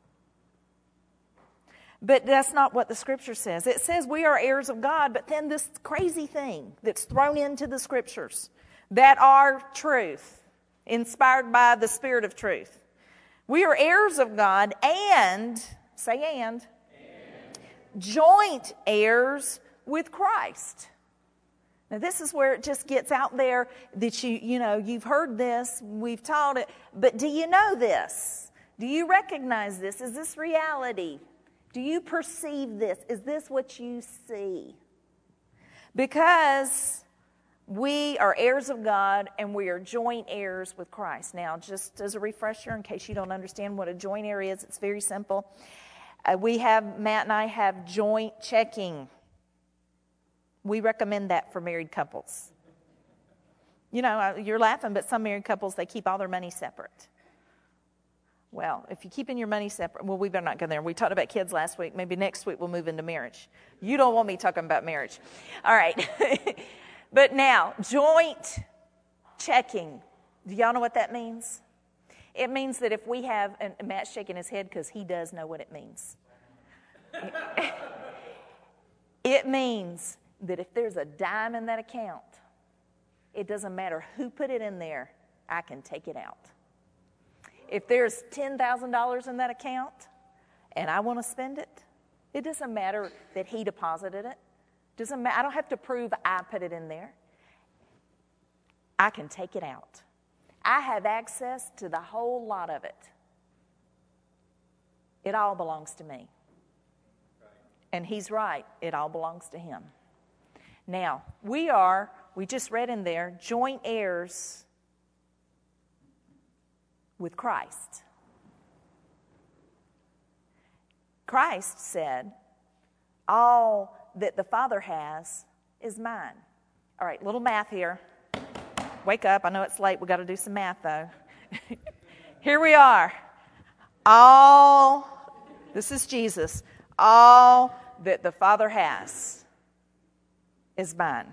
But that's not what the Scripture says. It says we are heirs of God, but then this crazy thing that's thrown into the Scriptures that are truth, inspired by the Spirit of truth. We are heirs of God and, say and, joint heirs with Christ. Now this is where it just gets out there that you've heard this, we've taught it, but do you know this? Do you recognize this? Is this reality? Do you perceive this? Is this what you see? Because we are heirs of God and we are joint heirs with Christ. Now, just as a refresher, in case you don't understand what a joint heir is, it's very simple. Matt and I have joint checking. We recommend that for married couples. You're laughing, but some married couples, they keep all their money separate. Well, if you're keeping your money separate, we better not go there. We talked about kids last week. Maybe next week we'll move into marriage. You don't want me talking about marriage. All right. But now, joint checking. Do y'all know what that means? It means that if we have, and Matt's shaking his head because he does know what it means. It means that if there's a dime in that account, it doesn't matter who put it in there, I can take it out. If there's $10,000 in that account and I want to spend it, it doesn't matter that he deposited it. Doesn't matter. I don't have to prove I put it in there. I can take it out. I have access to the whole lot of it. It all belongs to me. And he's right. It all belongs to him. Now, we just read in there, joint heirs with Christ. Christ said, all that the Father has is mine. All right, little math here. Wake up. I know it's late. We've got to do some math, though. Here we are. This is Jesus. All that the Father has is mine.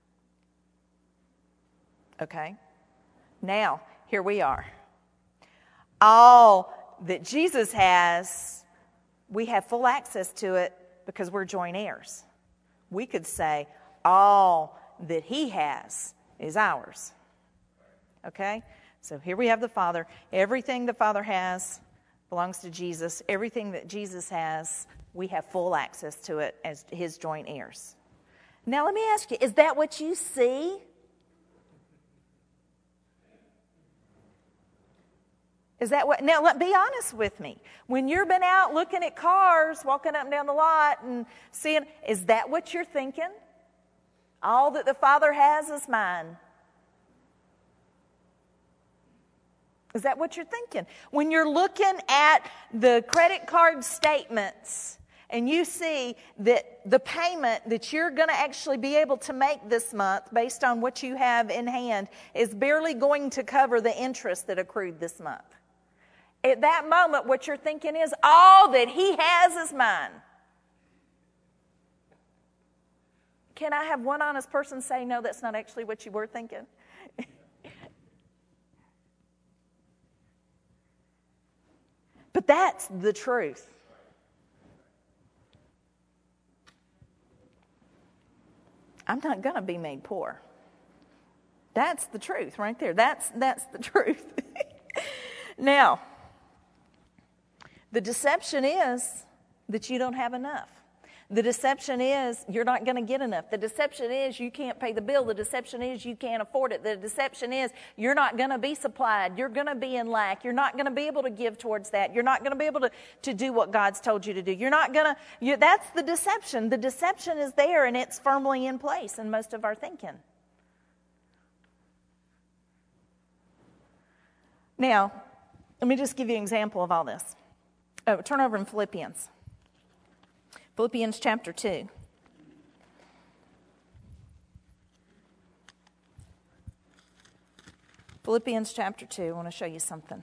Okay? Now, here we are. All that Jesus has, we have full access to it because we're joint heirs. We could say all that he has is ours. Okay? So here we have the Father. Everything the Father has belongs to Jesus. Everything that Jesus has, we have full access to it as his joint heirs. Now let me ask you, is that what you see? Is that what? Now, be honest with me. When you've been out looking at cars, walking up and down the lot and seeing, is that what you're thinking? All that the Father has is mine. Is that what you're thinking? When you're looking at the credit card statements and you see that the payment that you're going to actually be able to make this month based on what you have in hand is barely going to cover the interest that accrued this month. At that moment, what you're thinking is, all that he has is mine. Can I have one honest person say, no, that's not actually what you were thinking? But that's the truth. I'm not going to be made poor. That's the truth right there. That's the truth. Now, the deception is that you don't have enough. The deception is you're not going to get enough. The deception is you can't pay the bill. The deception is you can't afford it. The deception is you're not going to be supplied. You're going to be in lack. You're not going to be able to give towards that. You're not going to be able to do what God's told you to do. You're not going to, that's the deception. The deception is there and it's firmly in place in most of our thinking. Now, let me just give you an example of all this. Turn over in Philippians. Philippians chapter 2. Philippians chapter 2. I want to show you something.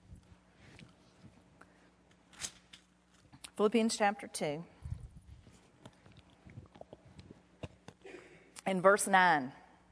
Philippians chapter 2. And verse 9.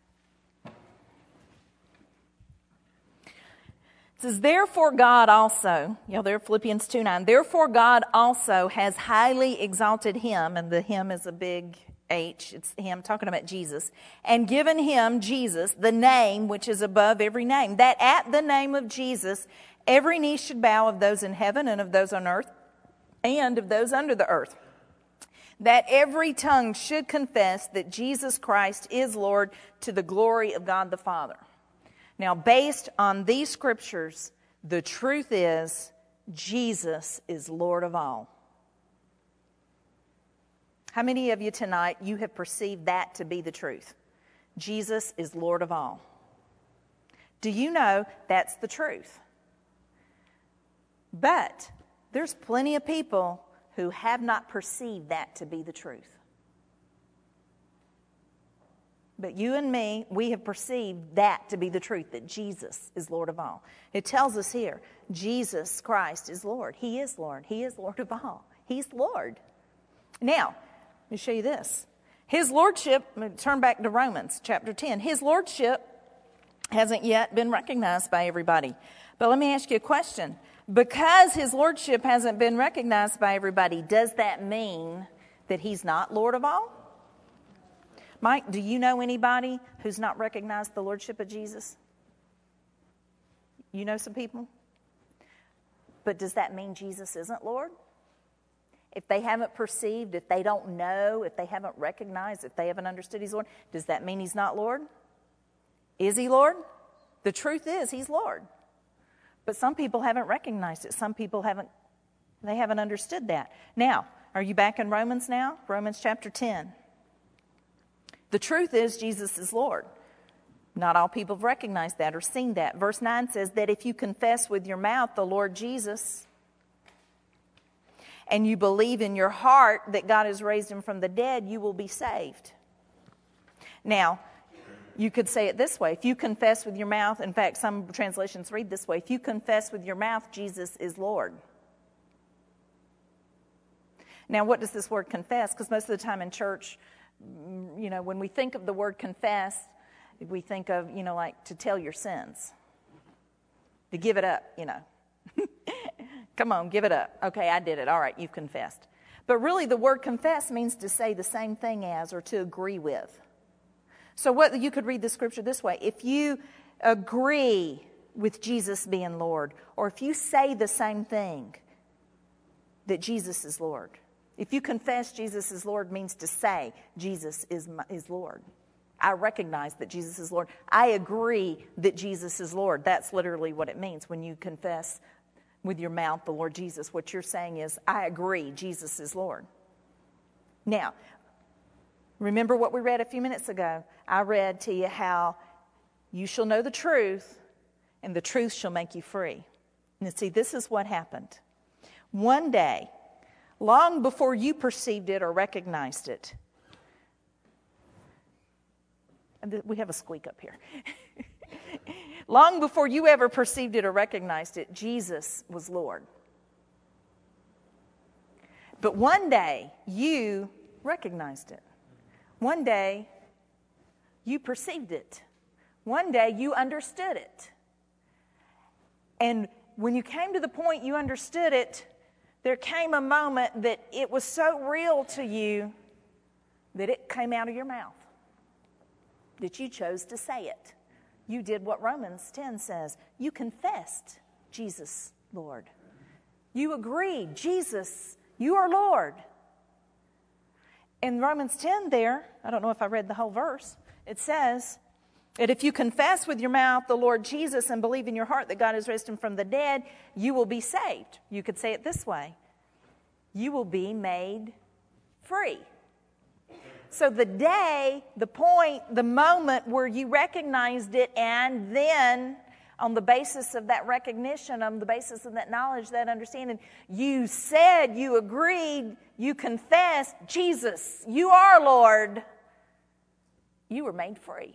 It says, therefore God also, there Philippians 2:9, therefore God also has highly exalted him, and the him is a big H, it's him talking about Jesus, and given him, Jesus, the name which is above every name, that at the name of Jesus every knee should bow, of those in heaven and of those on earth and of those under the earth, that every tongue should confess that Jesus Christ is Lord, to the glory of God the Father. Now, based on these scriptures, the truth is Jesus is Lord of all. How many of you tonight, you have perceived that to be the truth? Jesus is Lord of all. Do you know that's the truth? But there's plenty of people who have not perceived that to be the truth. But you and me, we have perceived that to be the truth, that Jesus is Lord of all. It tells us here, Jesus Christ is Lord. He is Lord. He is Lord of all. He's Lord. Now, let me show you this. His lordship, turn back to Romans chapter 10. His lordship hasn't yet been recognized by everybody. But let me ask you a question. Because his lordship hasn't been recognized by everybody, does that mean that he's not Lord of all? Mike, do you know anybody who's not recognized the lordship of Jesus? You know some people? But does that mean Jesus isn't Lord? If they haven't perceived, if they don't know, if they haven't recognized, if they haven't understood he's Lord, does that mean he's not Lord? Is he Lord? The truth is he's Lord. But some people haven't recognized it. Some people haven't understood that. Now, are you back in Romans now? Romans chapter 10. The truth is Jesus is Lord. Not all people have recognized that or seen that. Verse 9 says that if you confess with your mouth the Lord Jesus and you believe in your heart that God has raised him from the dead, you will be saved. Now, you could say it this way. If you confess with your mouth, in fact, some translations read this way, if you confess with your mouth Jesus is Lord. Now, what does this word confess? Because most of the time in church, when we think of the word confess, we think of, like to tell your sins, to give it up, Come on, give it up. Okay, I did it. All right, you've confessed. But really, the word confess means to say the same thing as or to agree with. So you could read the scripture this way. If you agree with Jesus being Lord, or if you say the same thing, that Jesus is Lord. If you confess Jesus is Lord means to say Jesus is Lord. I recognize that Jesus is Lord. I agree that Jesus is Lord. That's literally what it means when you confess with your mouth the Lord Jesus. What you're saying is, I agree Jesus is Lord. Now, remember what we read a few minutes ago. I read to you how you shall know the truth, and the truth shall make you free. And see, this is what happened. One day, long before you perceived it or recognized it, and we have a squeak up here. Long before you ever perceived it or recognized it, Jesus was Lord. But one day, you recognized it. One day, you perceived it. One day, you understood it. And when you came to the point you understood it, there came a moment that it was so real to you that it came out of your mouth, that you chose to say it. You did what Romans 10 says. You confessed Jesus, Lord. You agreed, Jesus, you are Lord. In Romans 10 there, I don't know if I read the whole verse, it says that if you confess with your mouth the Lord Jesus and believe in your heart that God has raised him from the dead, you will be saved. You could say it this way. You will be made free. So the day, the point, the moment where you recognized it, and then on the basis of that recognition, on the basis of that knowledge, that understanding, you said, you agreed, you confessed, Jesus, you are Lord, you were made free.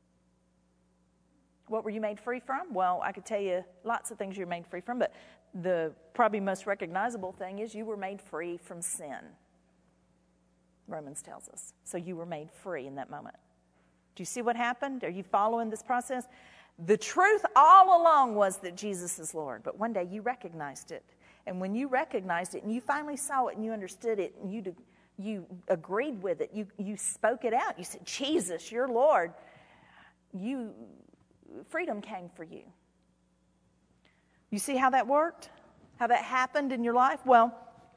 What were you made free from? Well, I could tell you lots of things you were made free from, but the probably most recognizable thing is you were made free from sin. Romans tells us. So you were made free in that moment. Do you see what happened? Are you following this process? The truth all along was that Jesus is Lord, but one day you recognized it. And when you recognized it and you finally saw it and you understood it and you agreed with it, you spoke it out. You said, Jesus, you're Lord. Freedom came for you. You see how that worked? How that happened in your life? Well,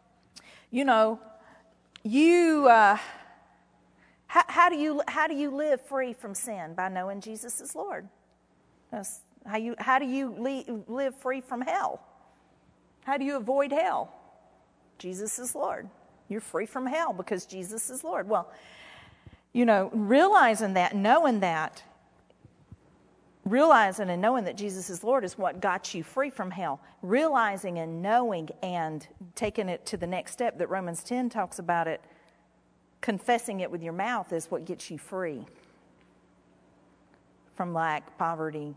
how do you live free from sin? By knowing Jesus is Lord. That's how do you live free from hell? How do you avoid hell? Jesus is Lord. You're free from hell because Jesus is Lord. Well, realizing that, knowing that, realizing and knowing that Jesus is Lord is what got you free from hell. Realizing and knowing and taking it to the next step that Romans 10 talks about it, confessing it with your mouth is what gets you free from lack, poverty,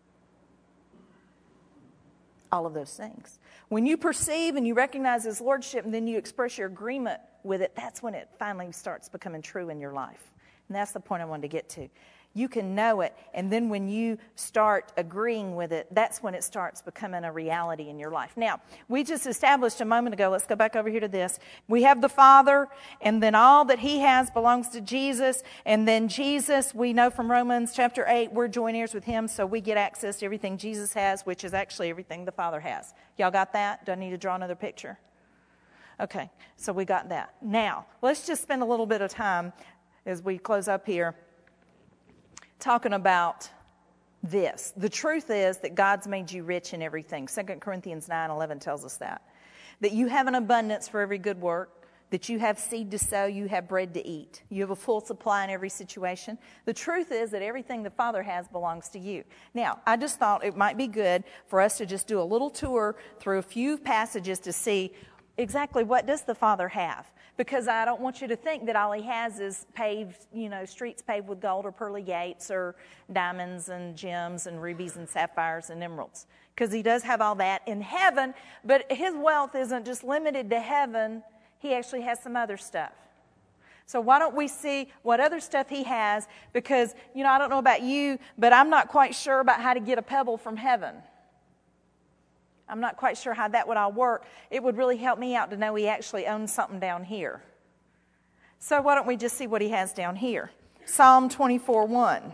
all of those things. When you perceive and you recognize His Lordship and then you express your agreement with it, that's when it finally starts becoming true in your life. And that's the point I wanted to get to. You can know it, and then when you start agreeing with it, that's when it starts becoming a reality in your life. Now, we just established a moment ago, let's go back over here to this. We have the Father, and then all that He has belongs to Jesus, and then Jesus, we know from Romans chapter 8, we're joint heirs with Him, so we get access to everything Jesus has, which is actually everything the Father has. Y'all got that? Do I need to draw another picture? Okay, so we got that. Now, let's just spend a little bit of time as we close up here talking about this. The truth is that God's made you rich in everything. 2 Corinthians 9:11 tells us that you have an abundance for every good work, that you have seed to sow, you have bread to eat. You have a full supply in every situation. The truth is that everything the Father has belongs to you. Now, I just thought it might be good for us to just do a little tour through a few passages to see exactly what does the Father have. because I don't want you to think that all he has is paved, streets paved with gold or pearly gates or diamonds and gems and rubies and sapphires and emeralds. Because he does have all that in heaven, but his wealth isn't just limited to heaven. He actually has some other stuff. So why don't we see what other stuff he has? Because, I don't know about you, but I'm not quite sure about how to get a pebble from heaven. I'm not quite sure how that would all work. It would really help me out to know he actually owns something down here. So why don't we just see what he has down here? Psalm 24:1.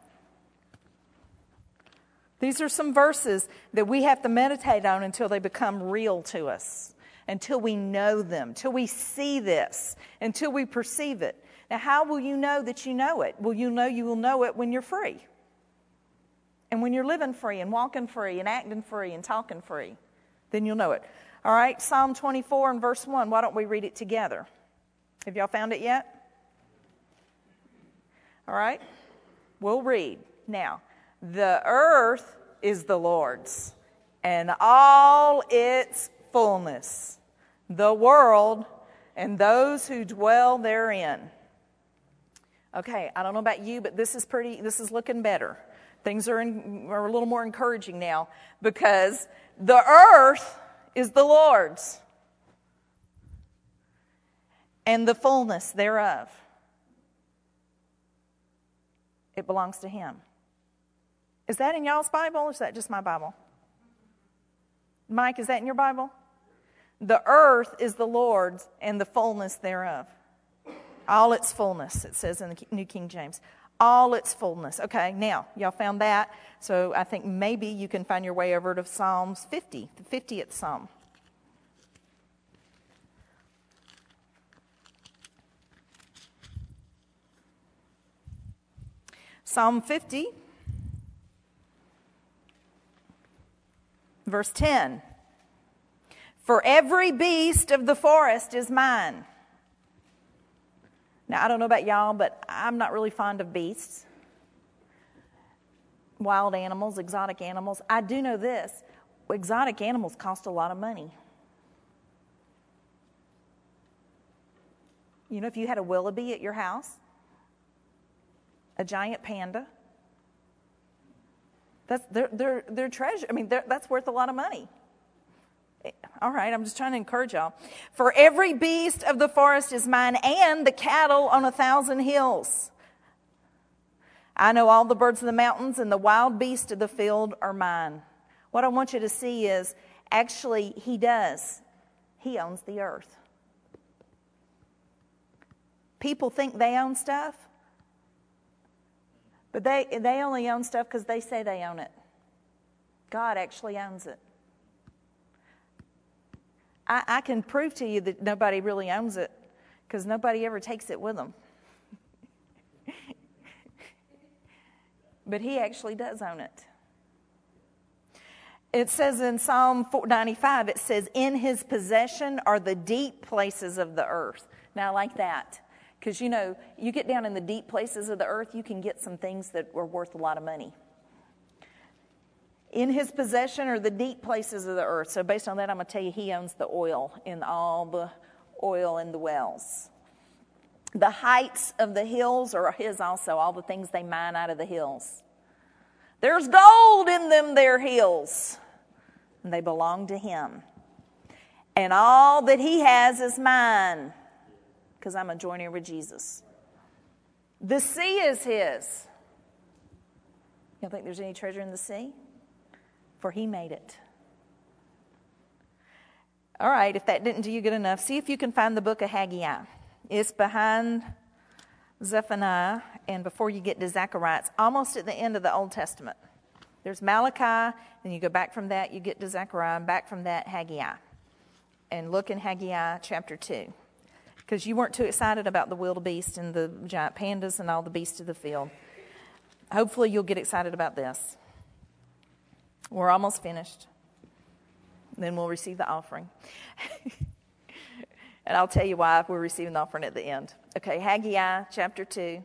These are some verses that we have to meditate on until they become real to us, until we know them, until we see this, until we perceive it. Now, how will you know that you know it? Well, you will know it when you're free. And when you're living free and walking free and acting free and talking free, then you'll know it. All right, Psalm 24 and verse 1. Why don't we read it together? Have y'all found it yet? All right, we'll read. Now, the earth is the Lord's and all its fullness, the world and those who dwell therein. Okay, I don't know about you, but this is looking better. Things are a little more encouraging now, because the earth is the Lord's and the fullness thereof. It belongs to him. Is that in y'all's Bible, or is that just my Bible? Mike, is that in your Bible? The earth is the Lord's and the fullness thereof. All its fullness, it says in the New King James. All its fullness. Okay, now, y'all found that. So I think maybe you can find your way over to Psalms 50, the 50th Psalm. Psalm 50, verse 10. For every beast of the forest is mine. Now, I don't know about y'all, but I'm not really fond of beasts. Wild animals, exotic animals. I do know this. Exotic animals cost a lot of money. If you had a willoughby at your house, a giant panda, they're treasure. That's worth a lot of money. All right, I'm just trying to encourage y'all. For every beast of the forest is mine, and the cattle on 1,000 hills. I know all the birds of the mountains, and the wild beasts of the field are mine. What I want you to see is, actually, he does. He owns the earth. People think they own stuff, but they only own stuff because they say they own it. God actually owns it. I can prove to you that nobody really owns it, because nobody ever takes it with them. But he actually does own it. It says in Psalm 95, it says, in his possession are the deep places of the earth. Now, I like that, because, you get down in the deep places of the earth, you can get some things that are worth a lot of money. In his possession are the deep places of the earth. So based on that, I'm going to tell you he owns the oil in all the oil in the wells. The heights of the hills are his also, all the things they mine out of the hills. There's gold in them there hills, and they belong to him. And all that he has is mine, because I'm a joint heir with Jesus. The sea is his. You don't think there's any treasure in the sea? For he made it. All right, if that didn't do you good enough, see if you can find the book of Haggai. It's behind Zephaniah and before you get to Zechariah. It's almost at the end of the Old Testament. There's Malachi, and you go back from that, you get to Zechariah, and back from that, Haggai. And look in Haggai chapter 2. Because you weren't too excited about the wildebeest and the giant pandas and all the beasts of the field. Hopefully you'll get excited about this. We're almost finished. Then we'll receive the offering. And I'll tell you why we're receiving the offering at the end. Okay, Haggai chapter 2.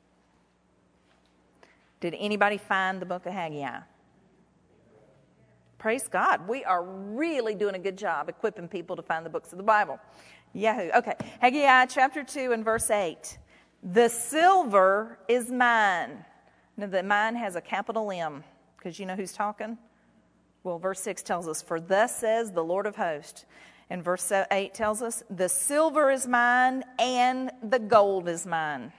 Did anybody find the book of Haggai? Praise God. We are really doing a good job equipping people to find the books of the Bible. Yahoo. Okay. Haggai chapter 2 and verse 8. The silver is mine. Now, the mine has a capital M, because you know who's talking? Well, verse 6 tells us, for thus says the Lord of hosts. And verse 8 tells us, the silver is mine and the gold is mine.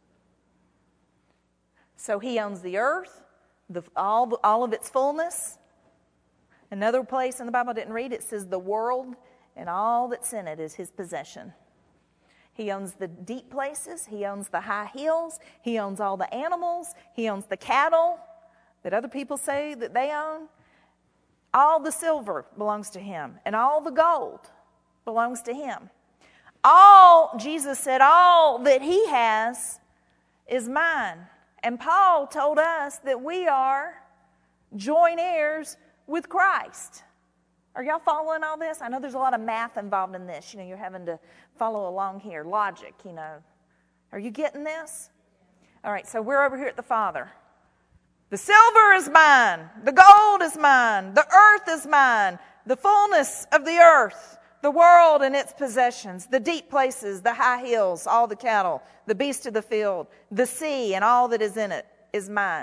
So he owns the earth, all of its fullness. Another place in the Bible I didn't read, it says the world and all that's in it is his possession. He owns the deep places. He owns the high hills. He owns all the animals. He owns the cattle that other people say that they own. All the silver belongs to him, and all the gold belongs to him. Jesus said, all that he has is mine. And Paul told us that we are joint heirs with Christ. Are y'all following all this? I know there's a lot of math involved in this. You're having to follow along here. Logic, Are you getting this? All right, so we're over here at the Father. The silver is mine. The gold is mine. The earth is mine. The fullness of the earth. The world and its possessions. The deep places, the high hills, all the cattle. The beasts of the field. The sea and all that is in it is mine.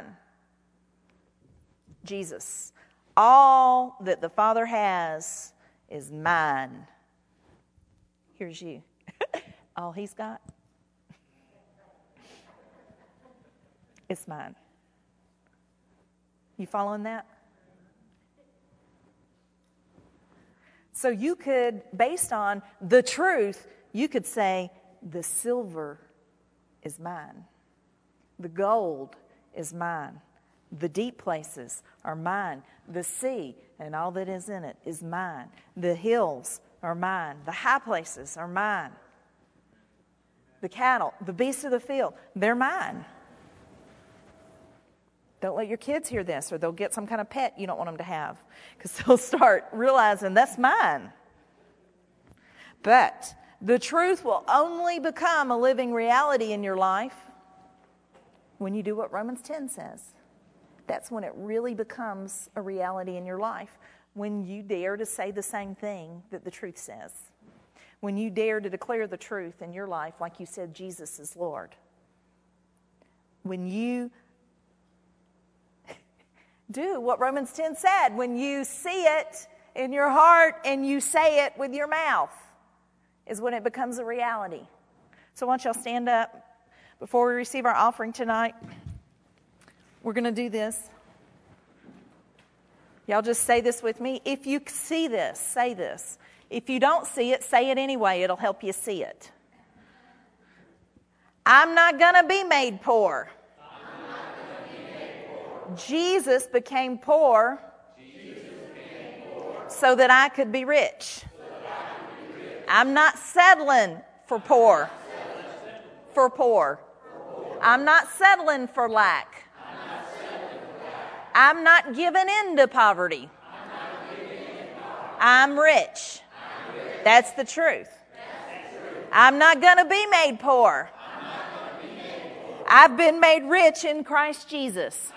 Jesus. All that the Father has is mine. Here's you. All he's got, it's mine. You following that? So you could, based on the truth, you could say, the silver is mine. The gold is mine. The deep places are mine. The sea and all that is in it is mine. The hills are mine. The high places are mine. The cattle, the beasts of the field, they're mine. Don't let your kids hear this, or they'll get some kind of pet you don't want them to have, because they'll start realizing that's mine. But the truth will only become a living reality in your life when you do what Romans 10 says. That's when it really becomes a reality in your life, when you dare to say the same thing that the truth says. When you dare to declare the truth in your life like you said Jesus is Lord. When you do what Romans 10 said, when you see it in your heart and you say it with your mouth, is when it becomes a reality. So why don't y'all stand up before we receive our offering tonight. We're going to do this. Y'all just say this with me. If you see this, say this. If you don't see it, say it anyway. It'll help you see it. I'm not going to be made poor. Jesus became poor so that I could be rich. I'm not settling for poor. For poor. I'm not settling for lack. I'm not giving in to poverty. I'm rich. That's the truth. I'm not going to be made poor. I've been made rich in Christ Jesus.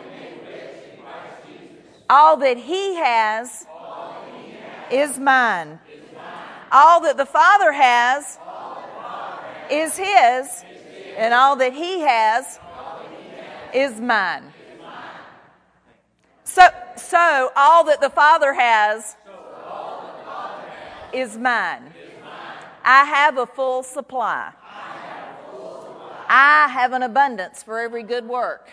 All that He has is mine. All that the Father has is His, and all that He has is mine. So all that the Father has is mine. I have a full supply. I have an abundance for every good work.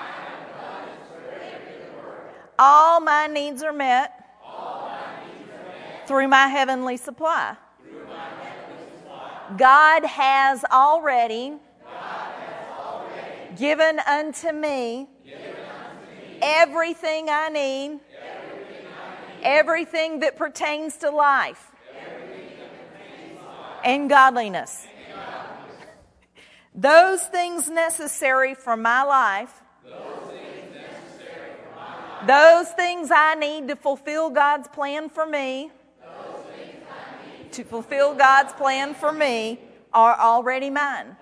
All my needs are met through my heavenly supply. God has already given unto me everything I need, everything that pertains to life and godliness. Those things necessary for my life, those things I need to fulfill God's plan for me, to fulfill God's plan for me, are already mine.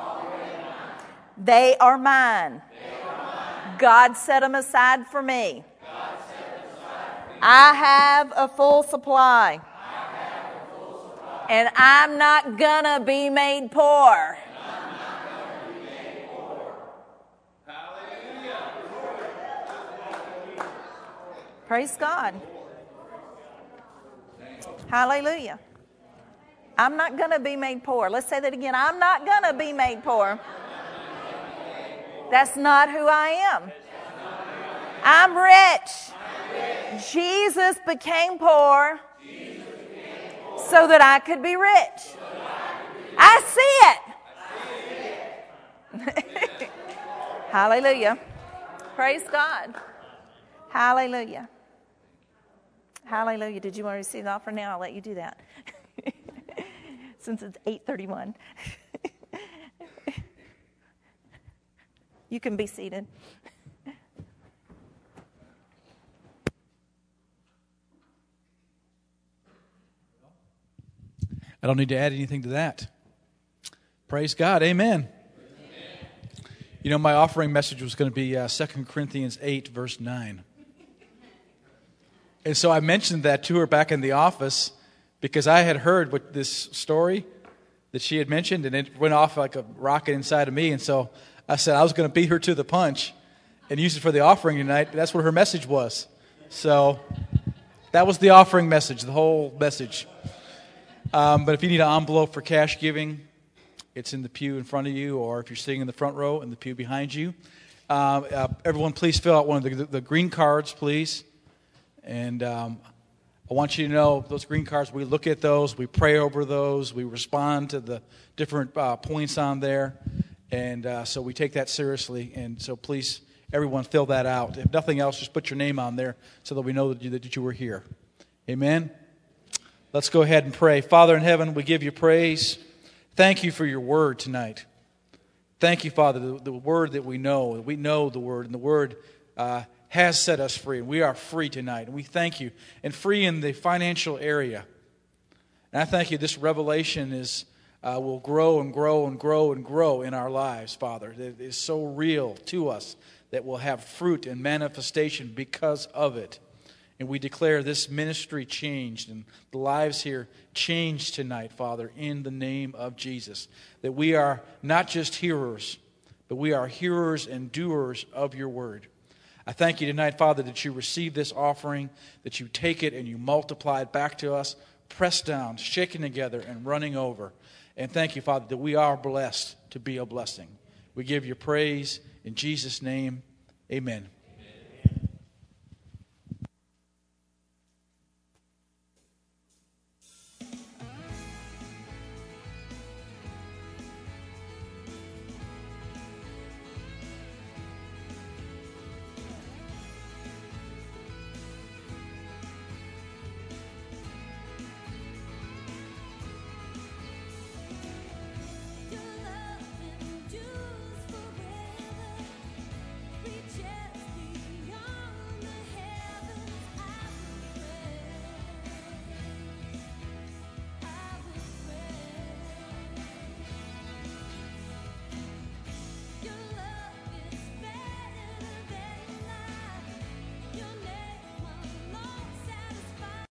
They are mine. God set them aside for me. I have a full supply. And I'm not gonna be made poor. Praise God. Hallelujah. I'm not going to be made poor. Let's say that again. I'm not going to be made poor. That's not who I am. I'm rich. Jesus became poor so that I could be rich. I see it. Hallelujah. Praise God. Hallelujah. Hallelujah. Did you want to receive the offering now? I'll let you do that. Since it's 8:31. You can be seated. I don't need to add anything to that. Praise God. Amen. You know, my offering message was going to be 2 Corinthians 8, verse 9. And so I mentioned that to her back in the office because I had heard what this story that she had mentioned, and it went off like a rocket inside of me. And so I said I was going to beat her to the punch and use it for the offering tonight. That's what her message was. So that was the offering message, the whole message. But if you need an envelope for cash giving, it's in the pew in front of you, or if you're sitting in the front row, in the pew behind you. Everyone, please fill out one of the green cards, please. And I want you to know those green cards, we look at those, we pray over those, we respond to the different points on there. And so we take that seriously. And so please, everyone, fill that out. If nothing else, just put your name on there so that we know that you were here. Amen? Let's go ahead and pray. Father in heaven, we give you praise. Thank you for your word tonight. Thank you, Father, the word that we know. We know the word, and the word has set us free. And we are free tonight. And we thank you. And free in the financial area. And I thank you this revelation will grow and grow and grow and grow in our lives, Father. It is so real to us that we'll have fruit and manifestation because of it. And we declare this ministry changed and the lives here changed tonight, Father, in the name of Jesus. That we are not just hearers, but we are hearers and doers of your word. I thank you tonight, Father, that you receive this offering, that you take it and you multiply it back to us, pressed down, shaken together, and running over. And thank you, Father, that we are blessed to be a blessing. We give you praise in Jesus' name. Amen.